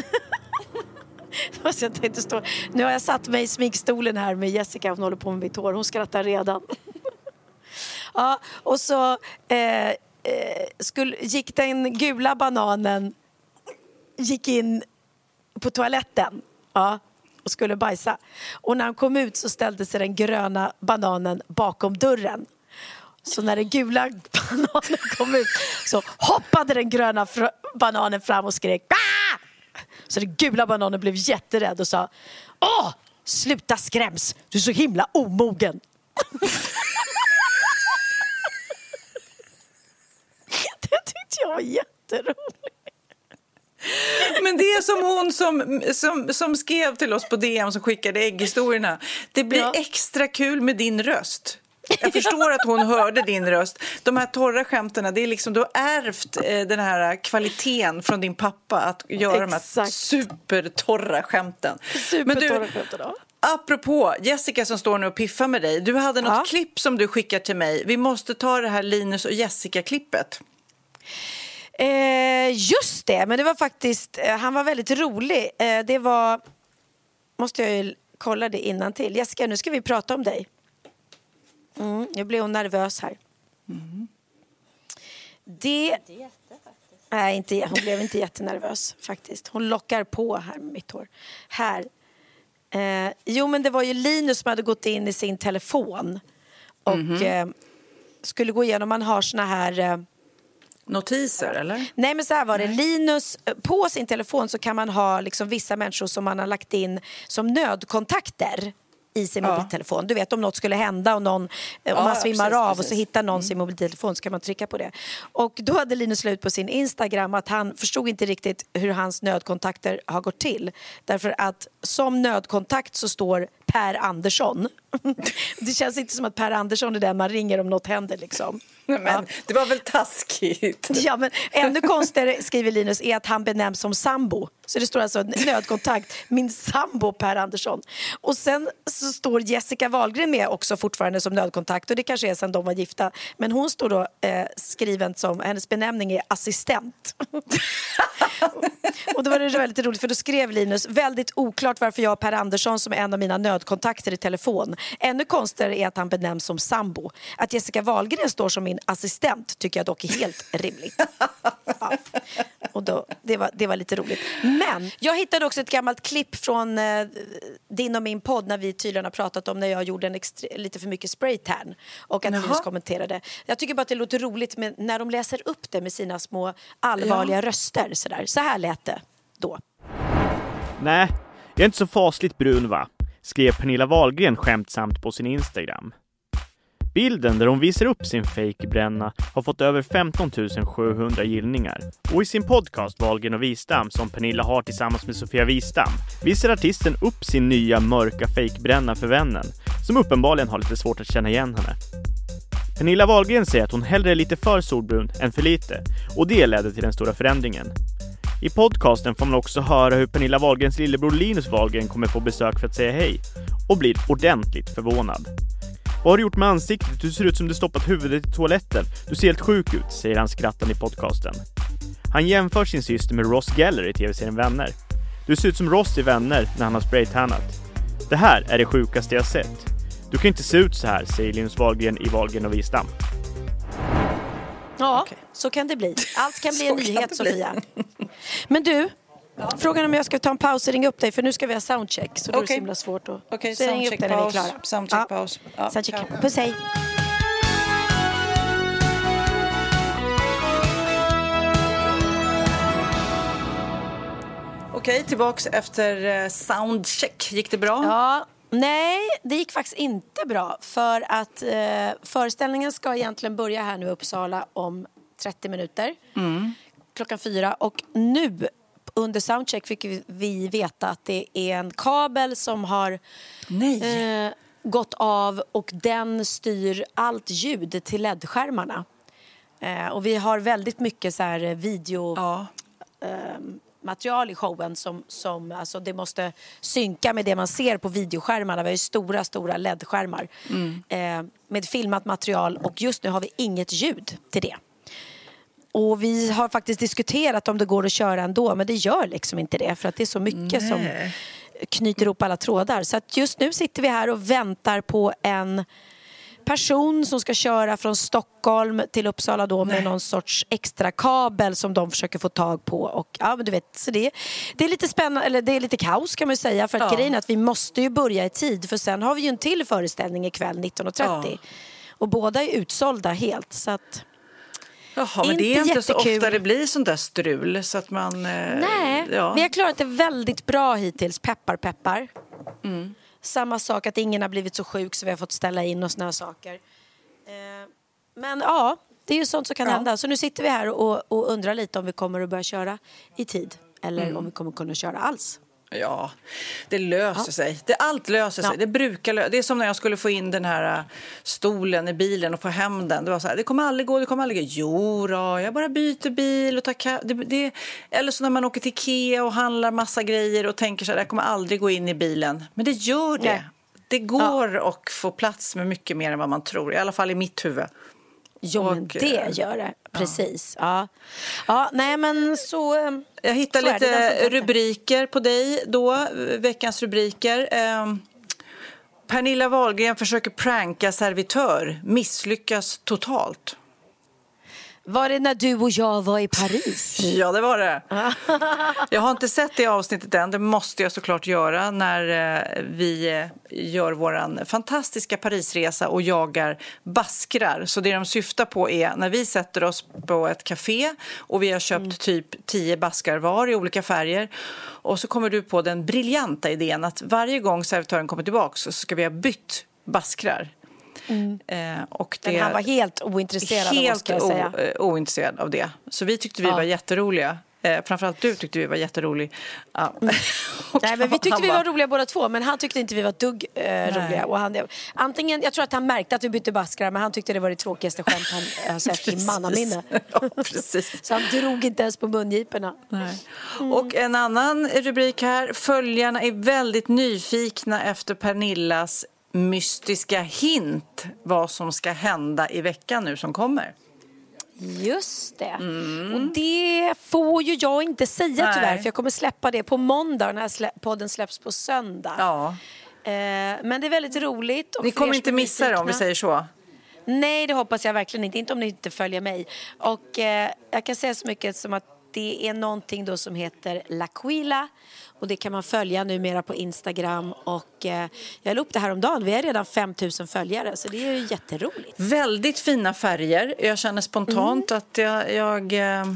jag tänkte stå... Nu har jag satt mig i sminkstolen här med Jessica. Hon håller på med mitt hår. Hon skrattar redan. Ja, och så... Eh, Eh, skulle, gick den gula bananen gick in på toaletten, ja, och skulle bajsa. Och när han kom ut så ställde sig den gröna bananen bakom dörren. Så när den gula bananen kom ut så hoppade den gröna fr- bananen fram och skrek. Bah! Så den gula bananen blev jätterädd och sa: åh, sluta skräms. Du är så himla omogen. Det tyckte jag var jätteroligt. Men det är som hon som, som, som skrev till oss på D M som skickade ägghistorierna. Det blir ja. extra kul med din röst. Jag förstår att hon hörde din röst. De här torra skämterna, det är liksom, du har ärvt eh, den här kvaliteten från din pappa att göra Exakt. de här supertorra skämten. Supertorra skämten, då. Apropå Jessica som står nu och piffar med dig. Du hade något ja. klipp som du skickar till mig. Vi måste ta det här Linus och Jessica-klippet. Eh, just det, men det var faktiskt, eh, han var väldigt rolig. Eh, det var, måste jag ju kolla det innan till. Jessica, nu ska vi prata om dig. Mm, jag blev nervös här. Mm. Det... Inte jätte, faktiskt. Nej, inte, hon blev inte jättenervös faktiskt. Hon lockar på här med mitt hår. Här. Eh, jo, men det var ju Linus som hade gått in i sin telefon. Och mm-hmm. eh, skulle gå igenom, man har såna här... Eh, notiser, eller? Nej, men så här var det. Linus, på sin telefon så kan man ha liksom vissa människor som man har lagt in som nödkontakter i sin ja. mobiltelefon. Du vet, om något skulle hända och någon, ja, om man svimmar precis, av precis. och så hittar någon mm. sin mobiltelefon så kan man trycka på det. Och då hade Linus slut på sin Instagram att han förstod inte riktigt hur hans nödkontakter har gått till. Därför att som nödkontakt så står Per Andersson. Det känns inte som att Per Andersson är den man ringer om något händer liksom. Men ja. det var väl taskigt. Ja, men ännu konstigare, skriver Linus, är att han benämns som sambo. Så det står alltså nödkontakt, min sambo Per Andersson. Och sen så står Jessica Wahlgren med också fortfarande som nödkontakt. Och det kanske är sen de var gifta. Men hon står då eh, skriven som, hennes benämning är assistent. Och då var det väldigt roligt för då skrev Linus, väldigt oklart varför jag har Per Andersson som är en av mina nödkontakter i telefon. Ännu konstigare är att han benämns som sambo. Att Jessica Wahlgren står som min assistent tycker jag dock är helt rimligt. Ja. Och då, det, var, det var lite roligt. Men jag hittade också ett gammalt klipp från eh, din och min podd när vi tydligen har pratat om när jag gjorde en extre- lite för mycket spraytan. Och att Linus kommenterade. Jag tycker bara att det låter roligt med, när de läser upp det med sina små allvarliga ja. röster. Sådär. Så här lät det då. Nej, jag är inte så fasligt brun va? Skrev Pernilla Wahlgren skämtsamt på sin Instagram. Bilden där hon visar upp sin fejkbränna har fått över femton tusen sjuhundra gillningar. Och i sin podcast Wahlgren och Wistam som Pernilla har tillsammans med Sofia Wistam visar artisten upp sin nya mörka fejkbränna för vännen som uppenbarligen har lite svårt att känna igen henne. Pernilla Wahlgren säger att hon hellre är lite för solbrun än för lite och det ledde till den stora förändringen. I podcasten får man också höra hur Pernilla Wahlgrens lillebror Linus Wahlgren kommer på besök för att säga hej och blir ordentligt förvånad. Vad har du gjort med ansiktet? Du ser ut som du stoppat huvudet i toaletten. Du ser helt sjuk ut, säger han skrattande i podcasten. Han jämför sin syster med Ross Geller i tv-serien Vänner. Du ser ut som Ross i Vänner när han har spraytannat. Det här är det sjukaste jag sett. Du kan inte se ut så här, säger Linus Wahlgren i Wahlgren och Wistam. Ja, okay. Så kan det bli. Allt kan bli en nyhet, Sofia. Men du, ja. Frågan om jag ska ta en paus och ringa upp dig, för nu ska vi ha soundcheck, så då okay. är det så himla svårt. Okej, okay, soundcheck paus. Soundcheck paus. Ja. Soundcheck. Puss, hej. Okej, okay, tillbaks efter soundcheck. Gick det bra? Ja. Nej, det gick faktiskt inte bra. För att eh, föreställningen ska egentligen börja här nu i Uppsala om trettio minuter. Mm. Klockan fyra. Och nu under soundcheck fick vi veta att det är en kabel som har eh, gått av. Och den styr allt ljud till L E D-skärmarna. Eh, och vi har väldigt mycket så här video... Ja. Eh, material i showen som, som alltså det måste synka med det man ser på videoskärmarna. Vi har ju stora, stora L E D-skärmar mm. eh, med filmat material och just nu har vi inget ljud till det. Och vi har faktiskt diskuterat om det går att köra ändå, men det gör liksom inte det för att det är så mycket Nej. som knyter ihop alla trådar. Så att just nu sitter vi här och väntar på en person som ska köra från Stockholm till Uppsala då med Nej. någon sorts extra kabel som de försöker få tag på. Och ja, men du vet, så det, det är lite spännande, eller det är lite kaos kan man säga, för att ja. grejen är att vi måste ju börja i tid, för sen har vi ju en till föreställning ikväll nitton och trettio. Ja. Och båda är utsålda helt, så att Jaha, men det är inte jättekul. Så ofta det blir sånt där strul så att man... Nej, ja. vi har klarat det väldigt bra hittills, peppar peppar. Mm. Samma sak att ingen har blivit så sjuk så vi har fått ställa in och såna här saker. Eh, men ja, det är ju sånt som kan ja. hända. Så nu sitter vi här och, och undrar lite om vi kommer att börja köra i tid. Eller mm. om vi kommer kunna köra alls. Ja, det löser ja. sig. Det, allt löser sig. Ja. Det brukar lö- Det är som när jag skulle få in den här uh, stolen i bilen och få hem den. Det var så här, det kommer aldrig gå, det kommer aldrig gå. Jo då, jag bara byter bil och tar ka- det, det, eller så när man åker till Ikea och handlar massa grejer och tänker så här, det kommer aldrig gå in i bilen. Men det gör det. Nej. Det går ja. att få plats med mycket mer än vad man tror. I alla fall i mitt huvud. Jo, och, men det gör det. Precis. Ja. Ja. Ja, nej men så... Jag hittar så lite rubriker på dig då. Veckans rubriker. Eh, Pernilla Wahlgren försöker pranka servitör. Misslyckas totalt. Var det när du och jag var i Paris? Ja, det var det. Jag har inte sett det avsnittet än. Det måste jag såklart göra när vi gör våran fantastiska Parisresa och jagar baskrar. Så det de syftar på är när vi sätter oss på ett café och vi har köpt mm. typ tio baskar var i olika färger. Och så kommer du på den briljanta idén att varje gång servitören kommer tillbaka så ska vi ha bytt baskrar. Mm. Eh, och det Men han var helt ointresserad helt av oss, säga. O, ointresserad av det. Så vi tyckte vi ja. var jätteroliga. Eh, framförallt du tyckte vi var jätterolig. Ja. Mm. Nej, men vi tyckte vi var roliga båda två, men han tyckte inte vi var dugg eh, roliga. Och han, antingen, jag tror att han märkte att vi bytte baskrar, men han tyckte det var det tråkigaste skämt han har sett i mannaminne. Ja, precis. Så han drog inte ens på mungiporna. Nej. Mm. Och en annan rubrik här. Följarna är väldigt nyfikna efter Pernillas mystiska hint vad som ska hända i veckan nu som kommer. Just det. Mm. Och det får ju jag inte säga Nej. tyvärr, för jag kommer släppa det på måndag när slä- podden släpps på söndag. Ja. Eh, men det är väldigt roligt. Och ni kommer inte missa det om vi säger så. Nej, det hoppas jag verkligen inte. Inte om ni inte följer mig. Och eh, jag kan säga så mycket som att det är någonting då som heter L'Aquila. Och det kan man följa numera på Instagram. Och eh, jag la upp det här om dagen. Vi är redan fem tusen följare. Så det är ju jätteroligt. Väldigt fina färger. Jag känner spontant mm. att jag, jag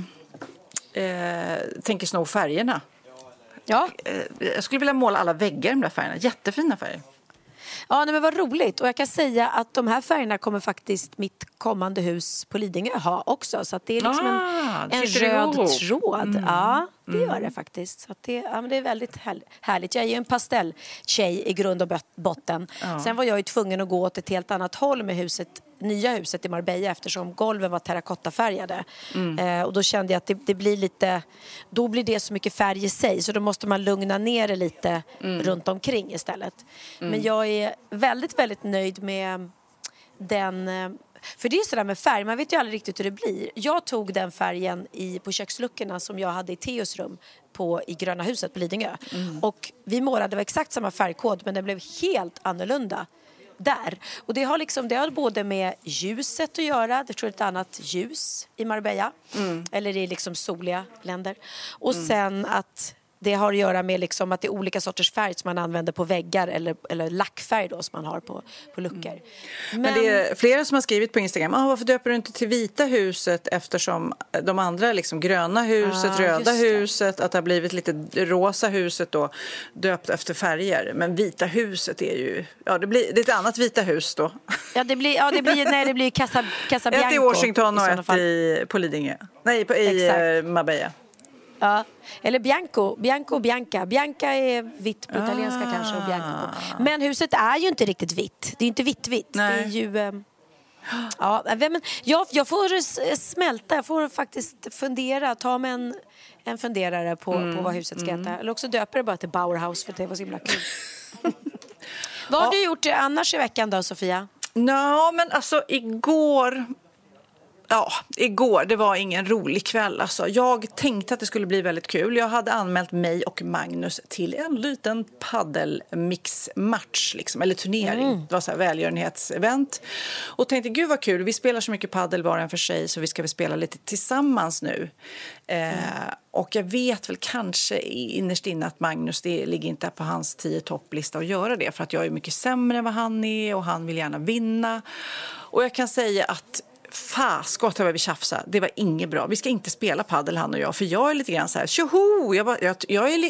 eh, eh, tänker sno färgerna. Ja. Eh, jag skulle vilja måla alla väggar med de där färgerna. Jättefina färger. Ja, nej, men vad roligt. Och jag kan säga att de här färgerna kommer faktiskt mitt kommande hus på Lidingö ha också. Så att det är liksom ah, en, en röd ihop. tråd. Mm. Ja, det mm. gör det faktiskt. Så att det, ja, men det är väldigt härligt. Jag är ju en pastelltjej i grund och botten. Ja. Sen var jag ju tvungen att gå åt ett helt annat håll med huset, nya huset i Marbella, eftersom golven var terrakottafärgade. Mm. Eh, och då kände jag att det, det blir lite, då blir det så mycket färg i sig, så då måste man lugna ner det lite mm. runt omkring istället. Mm. Men jag är väldigt, väldigt nöjd med den, för det är sådär med färg, man vet ju aldrig riktigt hur det blir. Jag tog den färgen i, på köksluckorna som jag hade i Theos rum på, i Gröna huset på Lidingö. Mm. Och vi målade, det var exakt samma färgkod, men den blev helt annorlunda där. Och det har liksom, det har både med ljuset att göra. Det tror jag är ett annat ljus i Marbella. Mm. Eller i liksom soliga länder. Och mm. sen att det har att göra med liksom att det är olika sorters färg som man använder på väggar. Eller, eller lackfärg då som man har på, på luckor. Mm. Men, Men det är flera som har skrivit på Instagram. Ah, varför döper du inte till vita huset? Eftersom de andra liksom gröna huset, ah, röda huset. Att det har blivit lite rosa huset då. Döpt efter färger. Men vita huset är ju... Ja, det blir det är ett annat vita hus då. Ja, det blir, ja, det blir, nej, det blir Casa, Casabianco. Ett i Washington och ett i, på Lidingö. Nej, på, i Marbella. Ja, eller Bianco, Bianco, Bianca. Bianca är vitt på italienska ah. kanske och Bianco. Men huset är ju inte riktigt vitt. Det är inte vitt-vitt. Det är ju... Um, ja, men jag, jag får smälta, jag får faktiskt fundera, ta mig en, en funderare på, mm. på vad huset ska heta. Mm. Eller också döper det bara till Bauerhaus för det var så himla kul. Vad har ja. du gjort annars i veckan då, Sofia? Ja, no, men alltså igår... Ja, igår, det var ingen rolig kväll. Alltså, jag tänkte att det skulle bli väldigt kul. Jag hade anmält mig och Magnus till en liten paddelmixmatch, liksom, eller turnering. Mm. Det var så här välgörenhetsevent. Och tänkte, gud vad kul, vi spelar så mycket paddel var en för sig, så vi ska väl spela lite tillsammans nu. Mm. Eh, och jag vet väl kanske innerst inne att Magnus, det ligger inte på hans tio topplista att göra det. För att jag är mycket sämre än vad han är och han vill gärna vinna. Och jag kan säga att faskott vad vi tjafsa. Det var inget bra. Vi ska inte spela paddel han och jag. För jag är lite grann så här, tjoho! Jag, bara, jag, jag är li-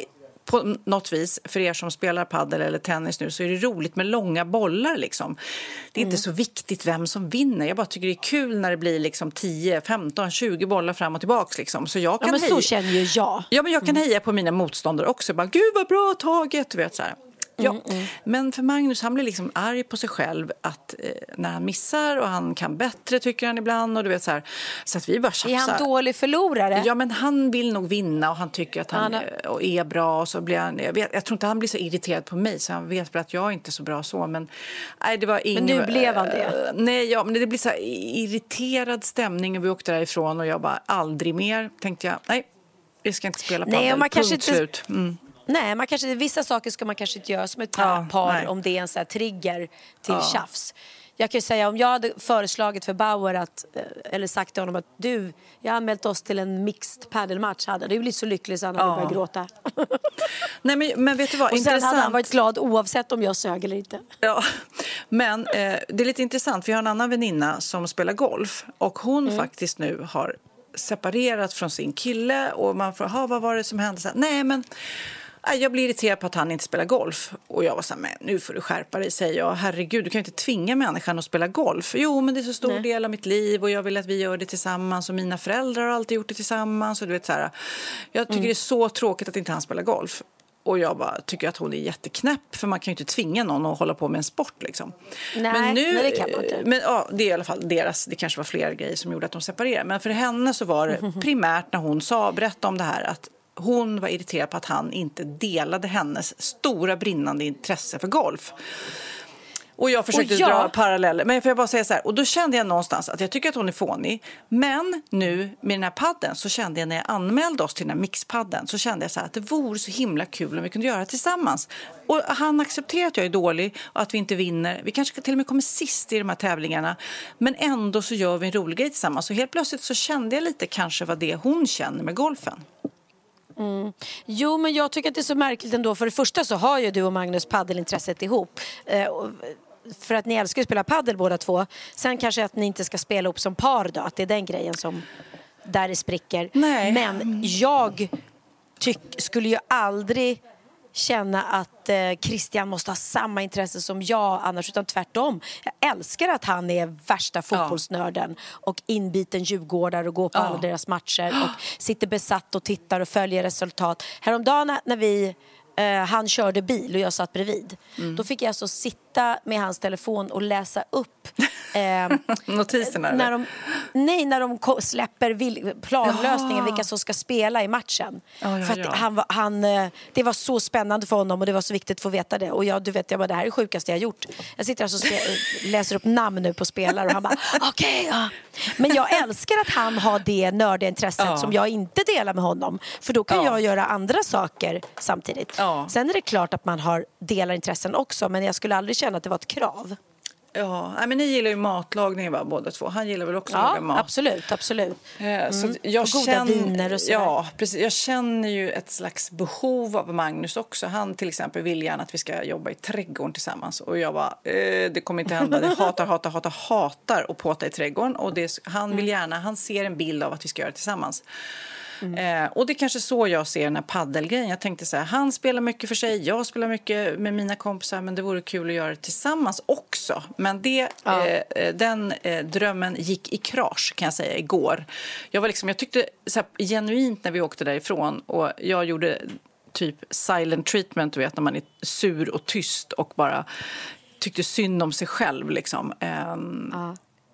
på något vis, för er som spelar paddel eller tennis nu, så är det roligt med långa bollar liksom. Det är mm. inte så viktigt vem som vinner. Jag bara tycker det är kul när det blir liksom tio, femton, tjugo bollar fram och tillbaks liksom. Så jag kan ja, men heja. Så känner ju jag. Ja, men jag kan mm. heja på mina motståndare också. Bara, gud vad bra taget, du vet så här. Ja, mm, mm. Men för Magnus, han blir liksom arg på sig själv att eh, när han missar och han kan bättre tycker han ibland och du vet så här, så att vi bara tjafsar. Är han dålig förlorare? Ja, men han vill nog vinna och han tycker att han, han har... är bra och så blir han, jag, vet, jag tror inte han blir så irriterad på mig så han vet att jag är inte så bra så, men nej, det var ingen, men nu blev han det. Uh, nej, ja, men det blir så här irriterad stämning och vi åkte därifrån och jag bara aldrig mer tänkte jag, nej, vi ska inte spela padel. Nej, och man kanske inte... slut. Mm. Nej, man kanske, vissa saker ska man kanske inte göra som ett ja, par nej. om det är en så här trigger till ja. tjafs. Jag kan ju säga, om jag hade föreslagit för Bauer att, eller sagt till honom att du, jag har anmält oss till en mixed padelmatch, hade du blivit så lycklig så han hade ja. börjat gråta. Nej, men, men vet du vad, och intressant. sen hade han varit glad oavsett om jag sög eller inte. Ja, men eh, det är lite intressant, för jag har en annan väninna som spelar golf och hon mm. faktiskt nu har separerat från sin kille och man får, ha vad var det som hände? Så här, nej, men jag blir irriterad på att han inte spelar golf. Och jag var så här, men nu får du skärpa dig, säger jag. Herregud, du kan ju inte tvinga människan att spela golf. Jo, men det är så stor Nej. del av mitt liv och jag vill att vi gör det tillsammans. Och mina föräldrar har alltid gjort det tillsammans. Och du vet så här, jag tycker mm. det är så tråkigt att inte han spelar golf. Och jag bara tycker att hon är jätteknäpp, för man kan ju inte tvinga någon att hålla på med en sport liksom. Nej, men nu, nej, det kan man inte. Men ja, det är i alla fall deras, det kanske var fler grejer som gjorde att de separerade. Men för henne så var det primärt när hon sa, berätta om det här, att hon var irriterad på att han inte delade hennes stora brinnande intresse för golf. Och jag försökte och jag... dra paralleller. Men får jag bara säga så här. Och då kände jag någonstans att jag tycker att hon är fånig. Men nu med den här padden så kände jag, när jag anmälde oss till den här mixpadden, så kände jag så här att det vore så himla kul om vi kunde göra det tillsammans. Och han accepterar att jag är dålig och att vi inte vinner. Vi kanske till och med kommer sist i de här tävlingarna. Men ändå så gör vi en rolig grej tillsammans. Så helt plötsligt så kände jag lite kanske vad det hon känner med golfen. Mm. Jo, men jag tycker att det är så märkligt ändå. För det första så har ju du och Magnus paddelintresset ihop. Eh, och för att ni älskar att spela paddel båda två. Sen kanske att ni inte ska spela ihop som par då. Att det är den grejen som där det spricker. Nej. Men jag tyck, skulle ju aldrig känna att eh, Christian måste ha samma intresse som jag annars, utan tvärtom. Jag älskar att han är värsta fotbollsnörden ja. och inbiten djurgårdare och går på ja. alla deras matcher och sitter besatt och tittar och följer resultat. Häromdagen när vi eh, han körde bil och jag satt bredvid. Mm. Då fick jag alltså sitta med hans telefon och läsa upp eh, notiserna. När de, nej, när de ko- släpper vil- planlösningen, ja. vilka som ska spela i matchen. Ja, ja, för att ja. han, han, det var så spännande för honom och det var så viktigt att få veta det. Och jag, du vet, jag bara, det här är det sjukaste jag har gjort. Jag sitter alltså och spe- läser upp namn nu på spelare och han bara, okej, okay, ja. Men jag älskar att han har det nördiga intresset ja. som jag inte delar med honom. För då kan ja. jag göra andra saker samtidigt. Ja. Sen är det klart att man har delar intressen också, men jag skulle aldrig känna att det var ett krav. Ja, men ni gillar ju matlagning, va, båda två. Han gillar väl också ja, att laga mat. absolut, absolut. Mm. Så jag och goda känner, viner och så. Ja, precis. Jag känner ju ett slags behov av Magnus också. Han till exempel vill gärna att vi ska jobba i trädgården tillsammans. Och jag bara, eh, det kommer inte hända. Det hatar, hatar, hatar, hatar att påta i trädgården. Och det, han vill gärna, han ser en bild av att vi ska göra det tillsammans. Mm. Eh, och det är kanske så jag ser den här paddelgrejen. Jag tänkte så här, han spelar mycket för sig, jag spelar mycket med mina kompisar, men det vore kul att göra det tillsammans också. Men det, ja. eh, den eh, drömmen gick i krasch, kan jag säga, igår. Jag var liksom, jag tyckte så här, genuint när vi åkte därifrån och jag gjorde typ silent treatment, du vet, när man är sur och tyst och bara tyckte synd om sig själv liksom. Eh, ja.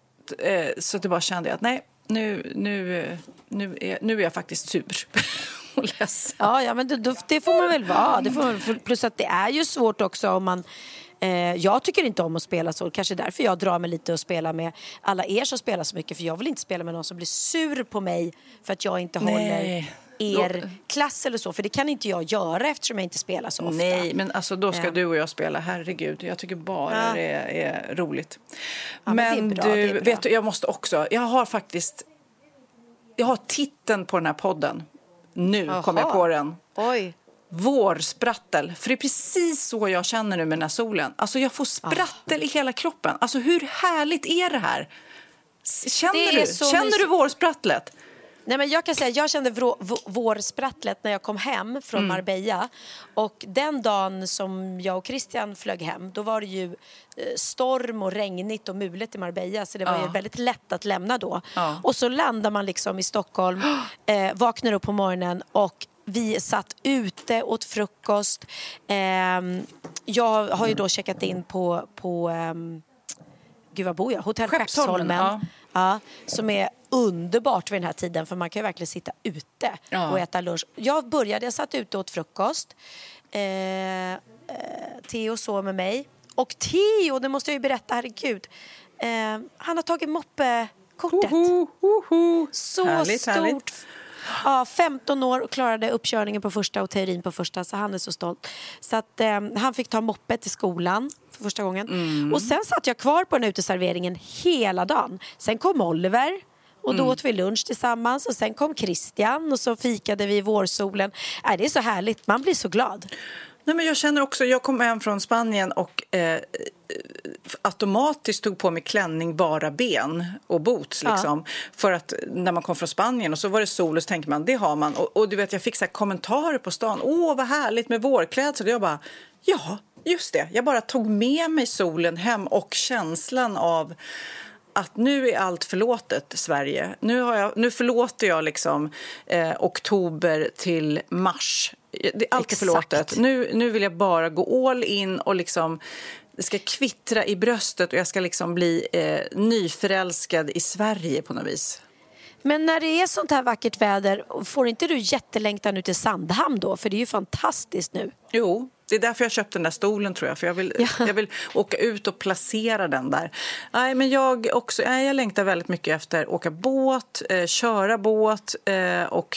eh, så det bara kände jag att nej, Nu, nu, nu, är, nu är jag faktiskt sur och ledsen. Ja, ja, men det, det får man väl vara. Det får man, plus att det är ju svårt också om man... Eh, jag tycker inte om att spela så. Kanske därför jag drar mig lite och spela med alla er som spelar så mycket. För jag vill inte spela med någon som blir sur på mig för att jag inte Nej. håller er klass eller så. För det kan inte jag göra eftersom jag inte spelar så ofta. Nej, men alltså då ska ja. du och jag spela. Herregud, jag tycker bara ja. det är, är roligt. Ja, men, men det är bra, du, det är bra. vet du, jag måste också... Jag har faktiskt... Jag har titeln på den här podden. Nu Aha. kom jag på den. Oj. Vårsprattel. För det är precis så jag känner nu med den här solen. Alltså jag får sprattel ah. i hela kroppen. Alltså hur härligt är det här? Känner, det du? Känner du vårsprattlet? Nej, men jag kan säga jag kände vrå, v- vårsprattlet när jag kom hem från mm. Marbella. Och den dagen som jag och Christian flög hem, då var det ju eh, storm och regnigt och mulet i Marbella. Så det var ja. ju väldigt lätt att lämna då. Ja. Och så landar man liksom i Stockholm, eh, vaknar upp på morgonen och vi satt ute åt frukost. Eh, jag har ju då checkat in på... på eh, Gud, vad bor jag? Hotell Skeppsholmen. Ja. Ja, som är underbart vid den här tiden, för man kan ju verkligen sitta ute ja. och äta lunch. Jag började, jag satt ute åt frukost. Eh, eh, Theo sov med mig. Och Theo, det måste jag ju berätta, herregud. Eh, han har tagit moppekortet. Ho, ho, ho. Så härligt, stort. Härligt. Ja, femton år och klarade uppkörningen på första och teorin på första, så han är så stolt. Så att eh, han fick ta moppet till skolan för första gången. Mm. Och sen satt jag kvar på den uteserveringen hela dagen. Sen kom Oliver och då mm. åt vi lunch tillsammans. Och sen kom Christian och så fikade vi i vårsolen. Äh, det är så härligt, man blir så glad. Nej, men jag känner också, jag kom hem från Spanien och eh, automatiskt tog på mig klänning, bara ben och boots liksom. Ja. För att när man kom från Spanien och så var det sol och så tänker man, det har man. Och, och du vet, jag fick så här kommentarer på stan. Åh, vad härligt med vårklädsel. Och jag bara, ja, just det. Jag bara tog med mig solen hem och känslan av att nu är allt förlåtet, Sverige. Nu, har jag, nu förlåter jag liksom eh, oktober till mars. Det är alltid förlåtet. Nu, nu vill jag bara gå all in och liksom, det ska kvittra i bröstet och jag ska liksom bli eh, nyförälskad i Sverige på något vis. Men när det är sånt här vackert väder, får inte du jättelängtan ut till Sandhamn då? För det är ju fantastiskt nu. Jo, det är därför jag köpte den där stolen, tror jag. För jag vill, ja. jag vill åka ut och placera den där. Nej, men jag också, nej, jag längtar väldigt mycket efter åka båt, eh, köra båt eh, och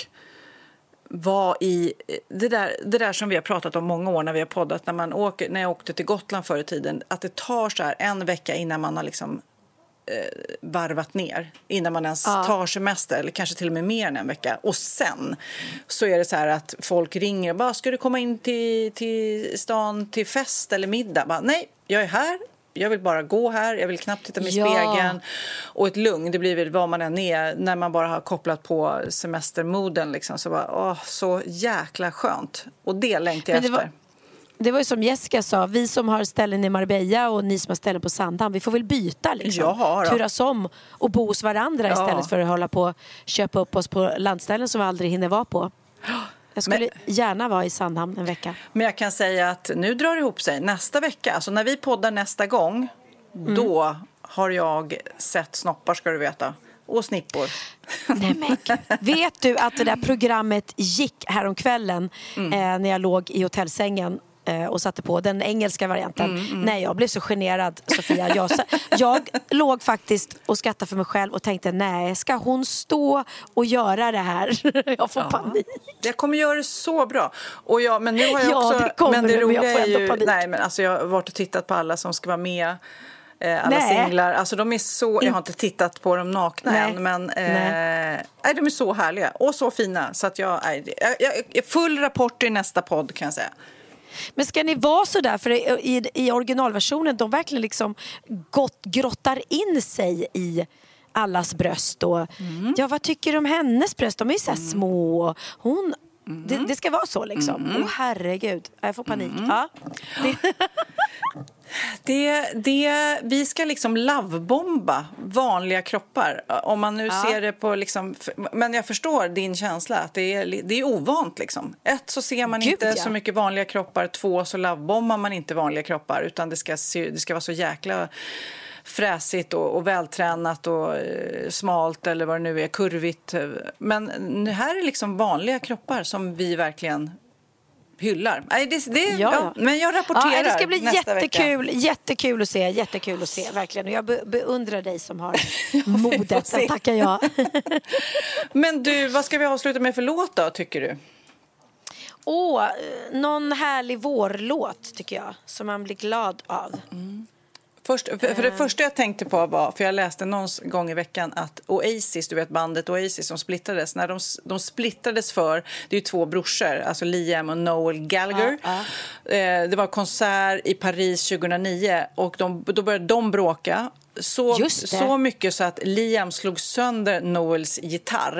vara i det där, det där som vi har pratat om många år när vi har poddat. När, man åker, när jag åkte till Gotland förr i tiden, att det tar så här en vecka innan man har liksom eh, varvat ner. Innan man ens ja. tar semester, eller kanske till och med mer än en vecka. Och sen så är det så här att folk ringer och bara, ska du komma in till, till stan till fest eller middag? Bara, nej, jag är här. Jag vill bara gå här, jag vill knappt titta mig i ja. spegeln. Och ett lugn, det blir väl vad man än är när man bara har kopplat på semestermoden. Liksom. Så, bara, åh, så jäkla skönt. Och det längtar jag det efter. Var, det var ju som Jessica sa, vi som har ställen i Marbella och ni som har ställen på Sandhamn, vi får väl byta liksom. Turas om och bo hos varandra ja. istället för att hålla på köpa upp oss på landställen som vi aldrig hinner vara på. Jag skulle men, gärna vara i Sandhamn en vecka. Men jag kan säga att nu drar det ihop sig. Nästa vecka, alltså när vi poddar nästa gång, mm. då har jag sett snoppar, ska du veta. Och snippor. Nej, men, vet du att det där programmet gick häromkvällen mm. eh, när jag låg i hotellsängen och satte på den engelska varianten. Mm, mm. Nej, jag blev så generad, Sofia. Jag, jag låg faktiskt och skrattade för mig själv och tänkte, nej, ska hon stå och göra det här? Jag får ja. panik. Jag kommer göra det så bra. Och jag, men nu har jag ja, också... det kommer, men det roliga men jag får ändå är ju, panik. Nej, men alltså jag har varit och tittat på alla som ska vara med. Eh, alla nej. singlar. Alltså de är så... Jag har inte tittat på dem nakna nej. än, men eh, nej. Nej, de är så härliga och så fina. Så att jag... Nej, jag, jag full rapport i nästa podd, kan jag säga. Men ska ni vara så där, för i, i originalversionen de verkligen liksom gott, grottar in sig i allas bröst och mm. ja, vad tycker du om hennes bröst? De är ju så här mm. små. Hon, mm. det, det ska vara så liksom. Åh mm. oh, herregud, jag får panik. Mm. Ja. Det. Det, det, vi ska liksom lovebomba vanliga kroppar. Om man nu ja. ser det på liksom, men jag förstår din känsla att det är, det är ovant liksom. Ett, så ser man Gud, inte ja. så mycket vanliga kroppar. Två, så lovebombar man inte vanliga kroppar. Utan det ska, se, det ska vara så jäkla fräsigt och, och vältränat och eh, smalt eller vad det nu är, kurvigt. Men här är liksom vanliga kroppar som vi verkligen hyllar. Nej, det, det, ja. Ja, men jag rapporterar ja, det ska bli nästa jättekul, vecka. Jättekul att se, jättekul att se, verkligen. Och jag be, beundrar dig som har modet, så tackar jag. Men du, vad ska vi avsluta med för låt då, tycker du? Åh, oh, någon härlig vårlåt, tycker jag, som man blir glad av. Mm. Först, för, för det första jag tänkte på var, för jag läste någon gång i veckan att Oasis, du vet bandet Oasis som splittrades, när de, de splittrades för, det är ju två brorsor, alltså Liam och Noel Gallagher. Ja, ja. Eh, det var konsert i Paris tjugohundranio och de, då började de bråka så, så mycket så att Liam slog sönder Noels gitarr.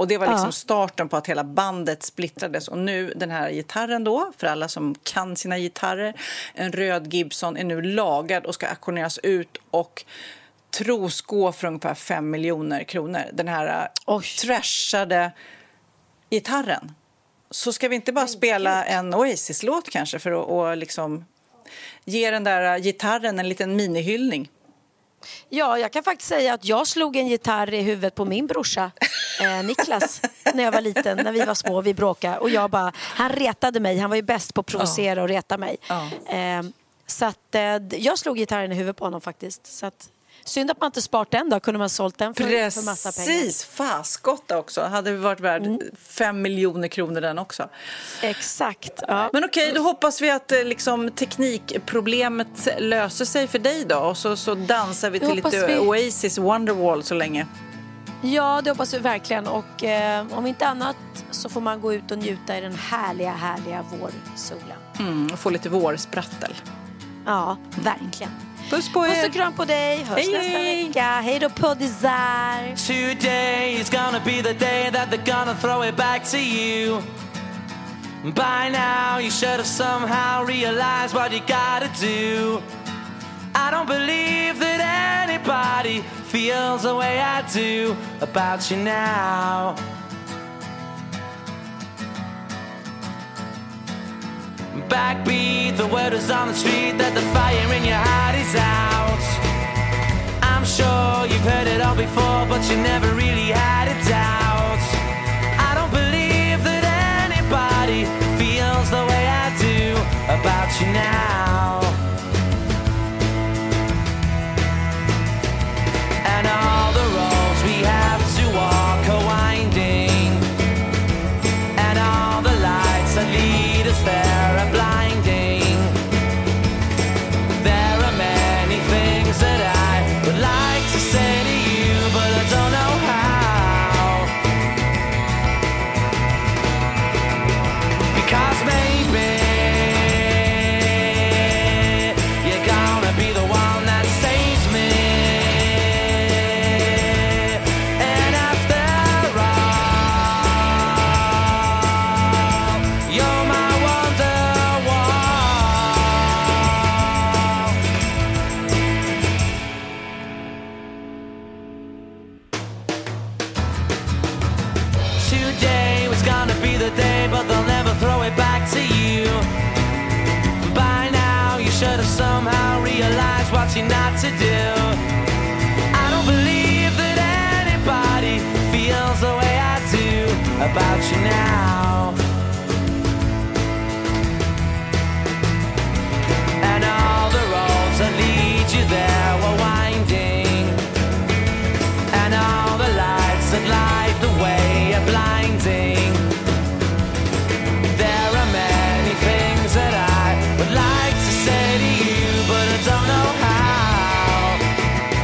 Och det var liksom Ja. starten på att hela bandet splittrades. Och nu den här gitarren då, för alla som kan sina gitarrer, en röd Gibson är nu lagad och ska auktioneras ut och tros gå för ungefär fem miljoner kronor. Den här Oj. trashade gitarren. Så ska vi inte bara spela en Oasis-låt kanske för att och liksom ge den där gitarren en liten minihyllning? Ja, jag kan faktiskt säga att jag slog en gitarr i huvudet på min brorsa eh, Niklas när jag var liten, när vi var små, vi bråkade. Och jag bara, han retade mig, han var ju bäst på att provocera ja. och reta mig. Ja. Eh, så att eh, jag slog gitarren i huvudet på honom faktiskt. Så att, synd att man inte sparat den då, kunde man sålt den för, för massa pengar. Precis, faskotta också. Hade varit värd mm. fem miljoner kronor den också. Exakt. Ja. Men okej, då hoppas vi att liksom, teknikproblemet löser sig för dig då. Och så, så dansar vi till lite vi... Oasis Wonderwall så länge. Ja, det hoppas vi verkligen. Och eh, om inte annat så får man gå ut och njuta i den härliga, härliga vårsolen. Mm, och få lite vårsprattel. Ja, verkligen. Puss på er. Puss och kram på dig. Hörs hej, nästa hej. vecka. Hej då, poddisar. Today is gonna be the day that they're gonna throw it back to you. By now you should have somehow realized what you gotta do. I don't believe that anybody feels the way I do about you now. Backbeat, the word is on the street that the fire in your heart is out. I'm sure you've heard it all before, but you never really had a doubt. I don't believe that anybody feels the way I do about you now. And all the roads we have to walk are winding, and all the lights that lead us there are blinding. There are many things that I would like to say to you, but I don't know how. Because maybe you're gonna be the one that saves me. And after all, you're my Wonderwall. Today was gonna be the day, but they'll never throw it back to you. By now you should have somehow realized what you're not to do. I don't believe that anybody feels the way I do about you now. And all the roads that lead you there were winding, and all the lights that light the way are blinding. There are many things that I would like to say to you, but I don't know how.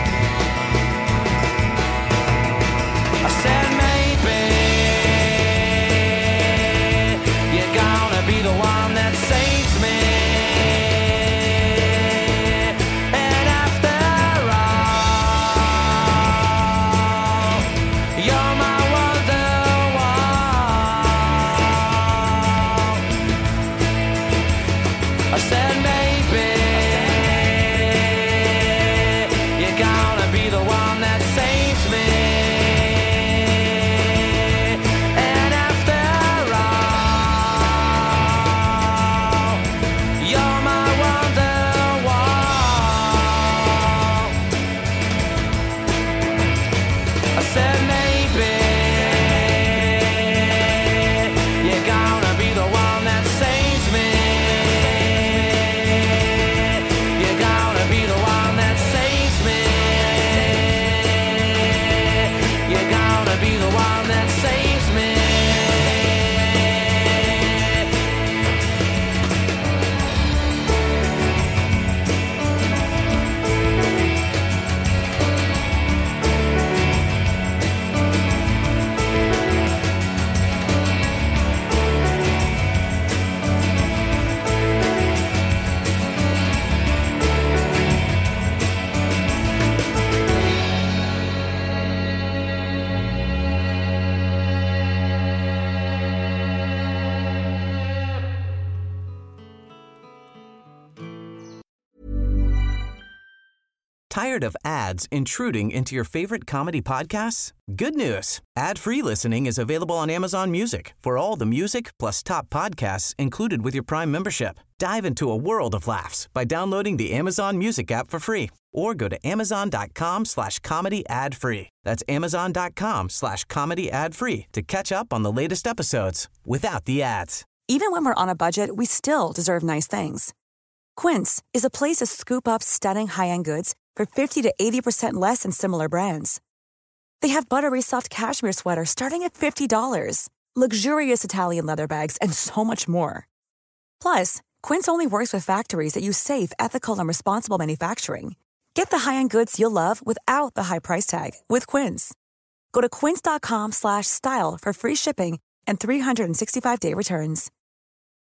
Tired of ads intruding into your favorite comedy podcasts? Good news. Ad-free listening is available on Amazon Music for all the music plus top podcasts included with your Prime membership. Dive into a world of laughs by downloading the Amazon Music app for free or go to amazon.com slash comedy ad free. That's amazon.com slash comedy ad free to catch up on the latest episodes without the ads. Even when we're on a budget, we still deserve nice things. Quince is a place to scoop up stunning high-end goods for fifty to eighty percent less than similar brands. They have buttery soft cashmere sweaters starting at fifty dollars, luxurious Italian leather bags, and so much more. Plus, Quince only works with factories that use safe, ethical, and responsible manufacturing. Get the high-end goods you'll love without the high price tag with Quince. Go to quince.com slash style for free shipping and three sixty-five day returns.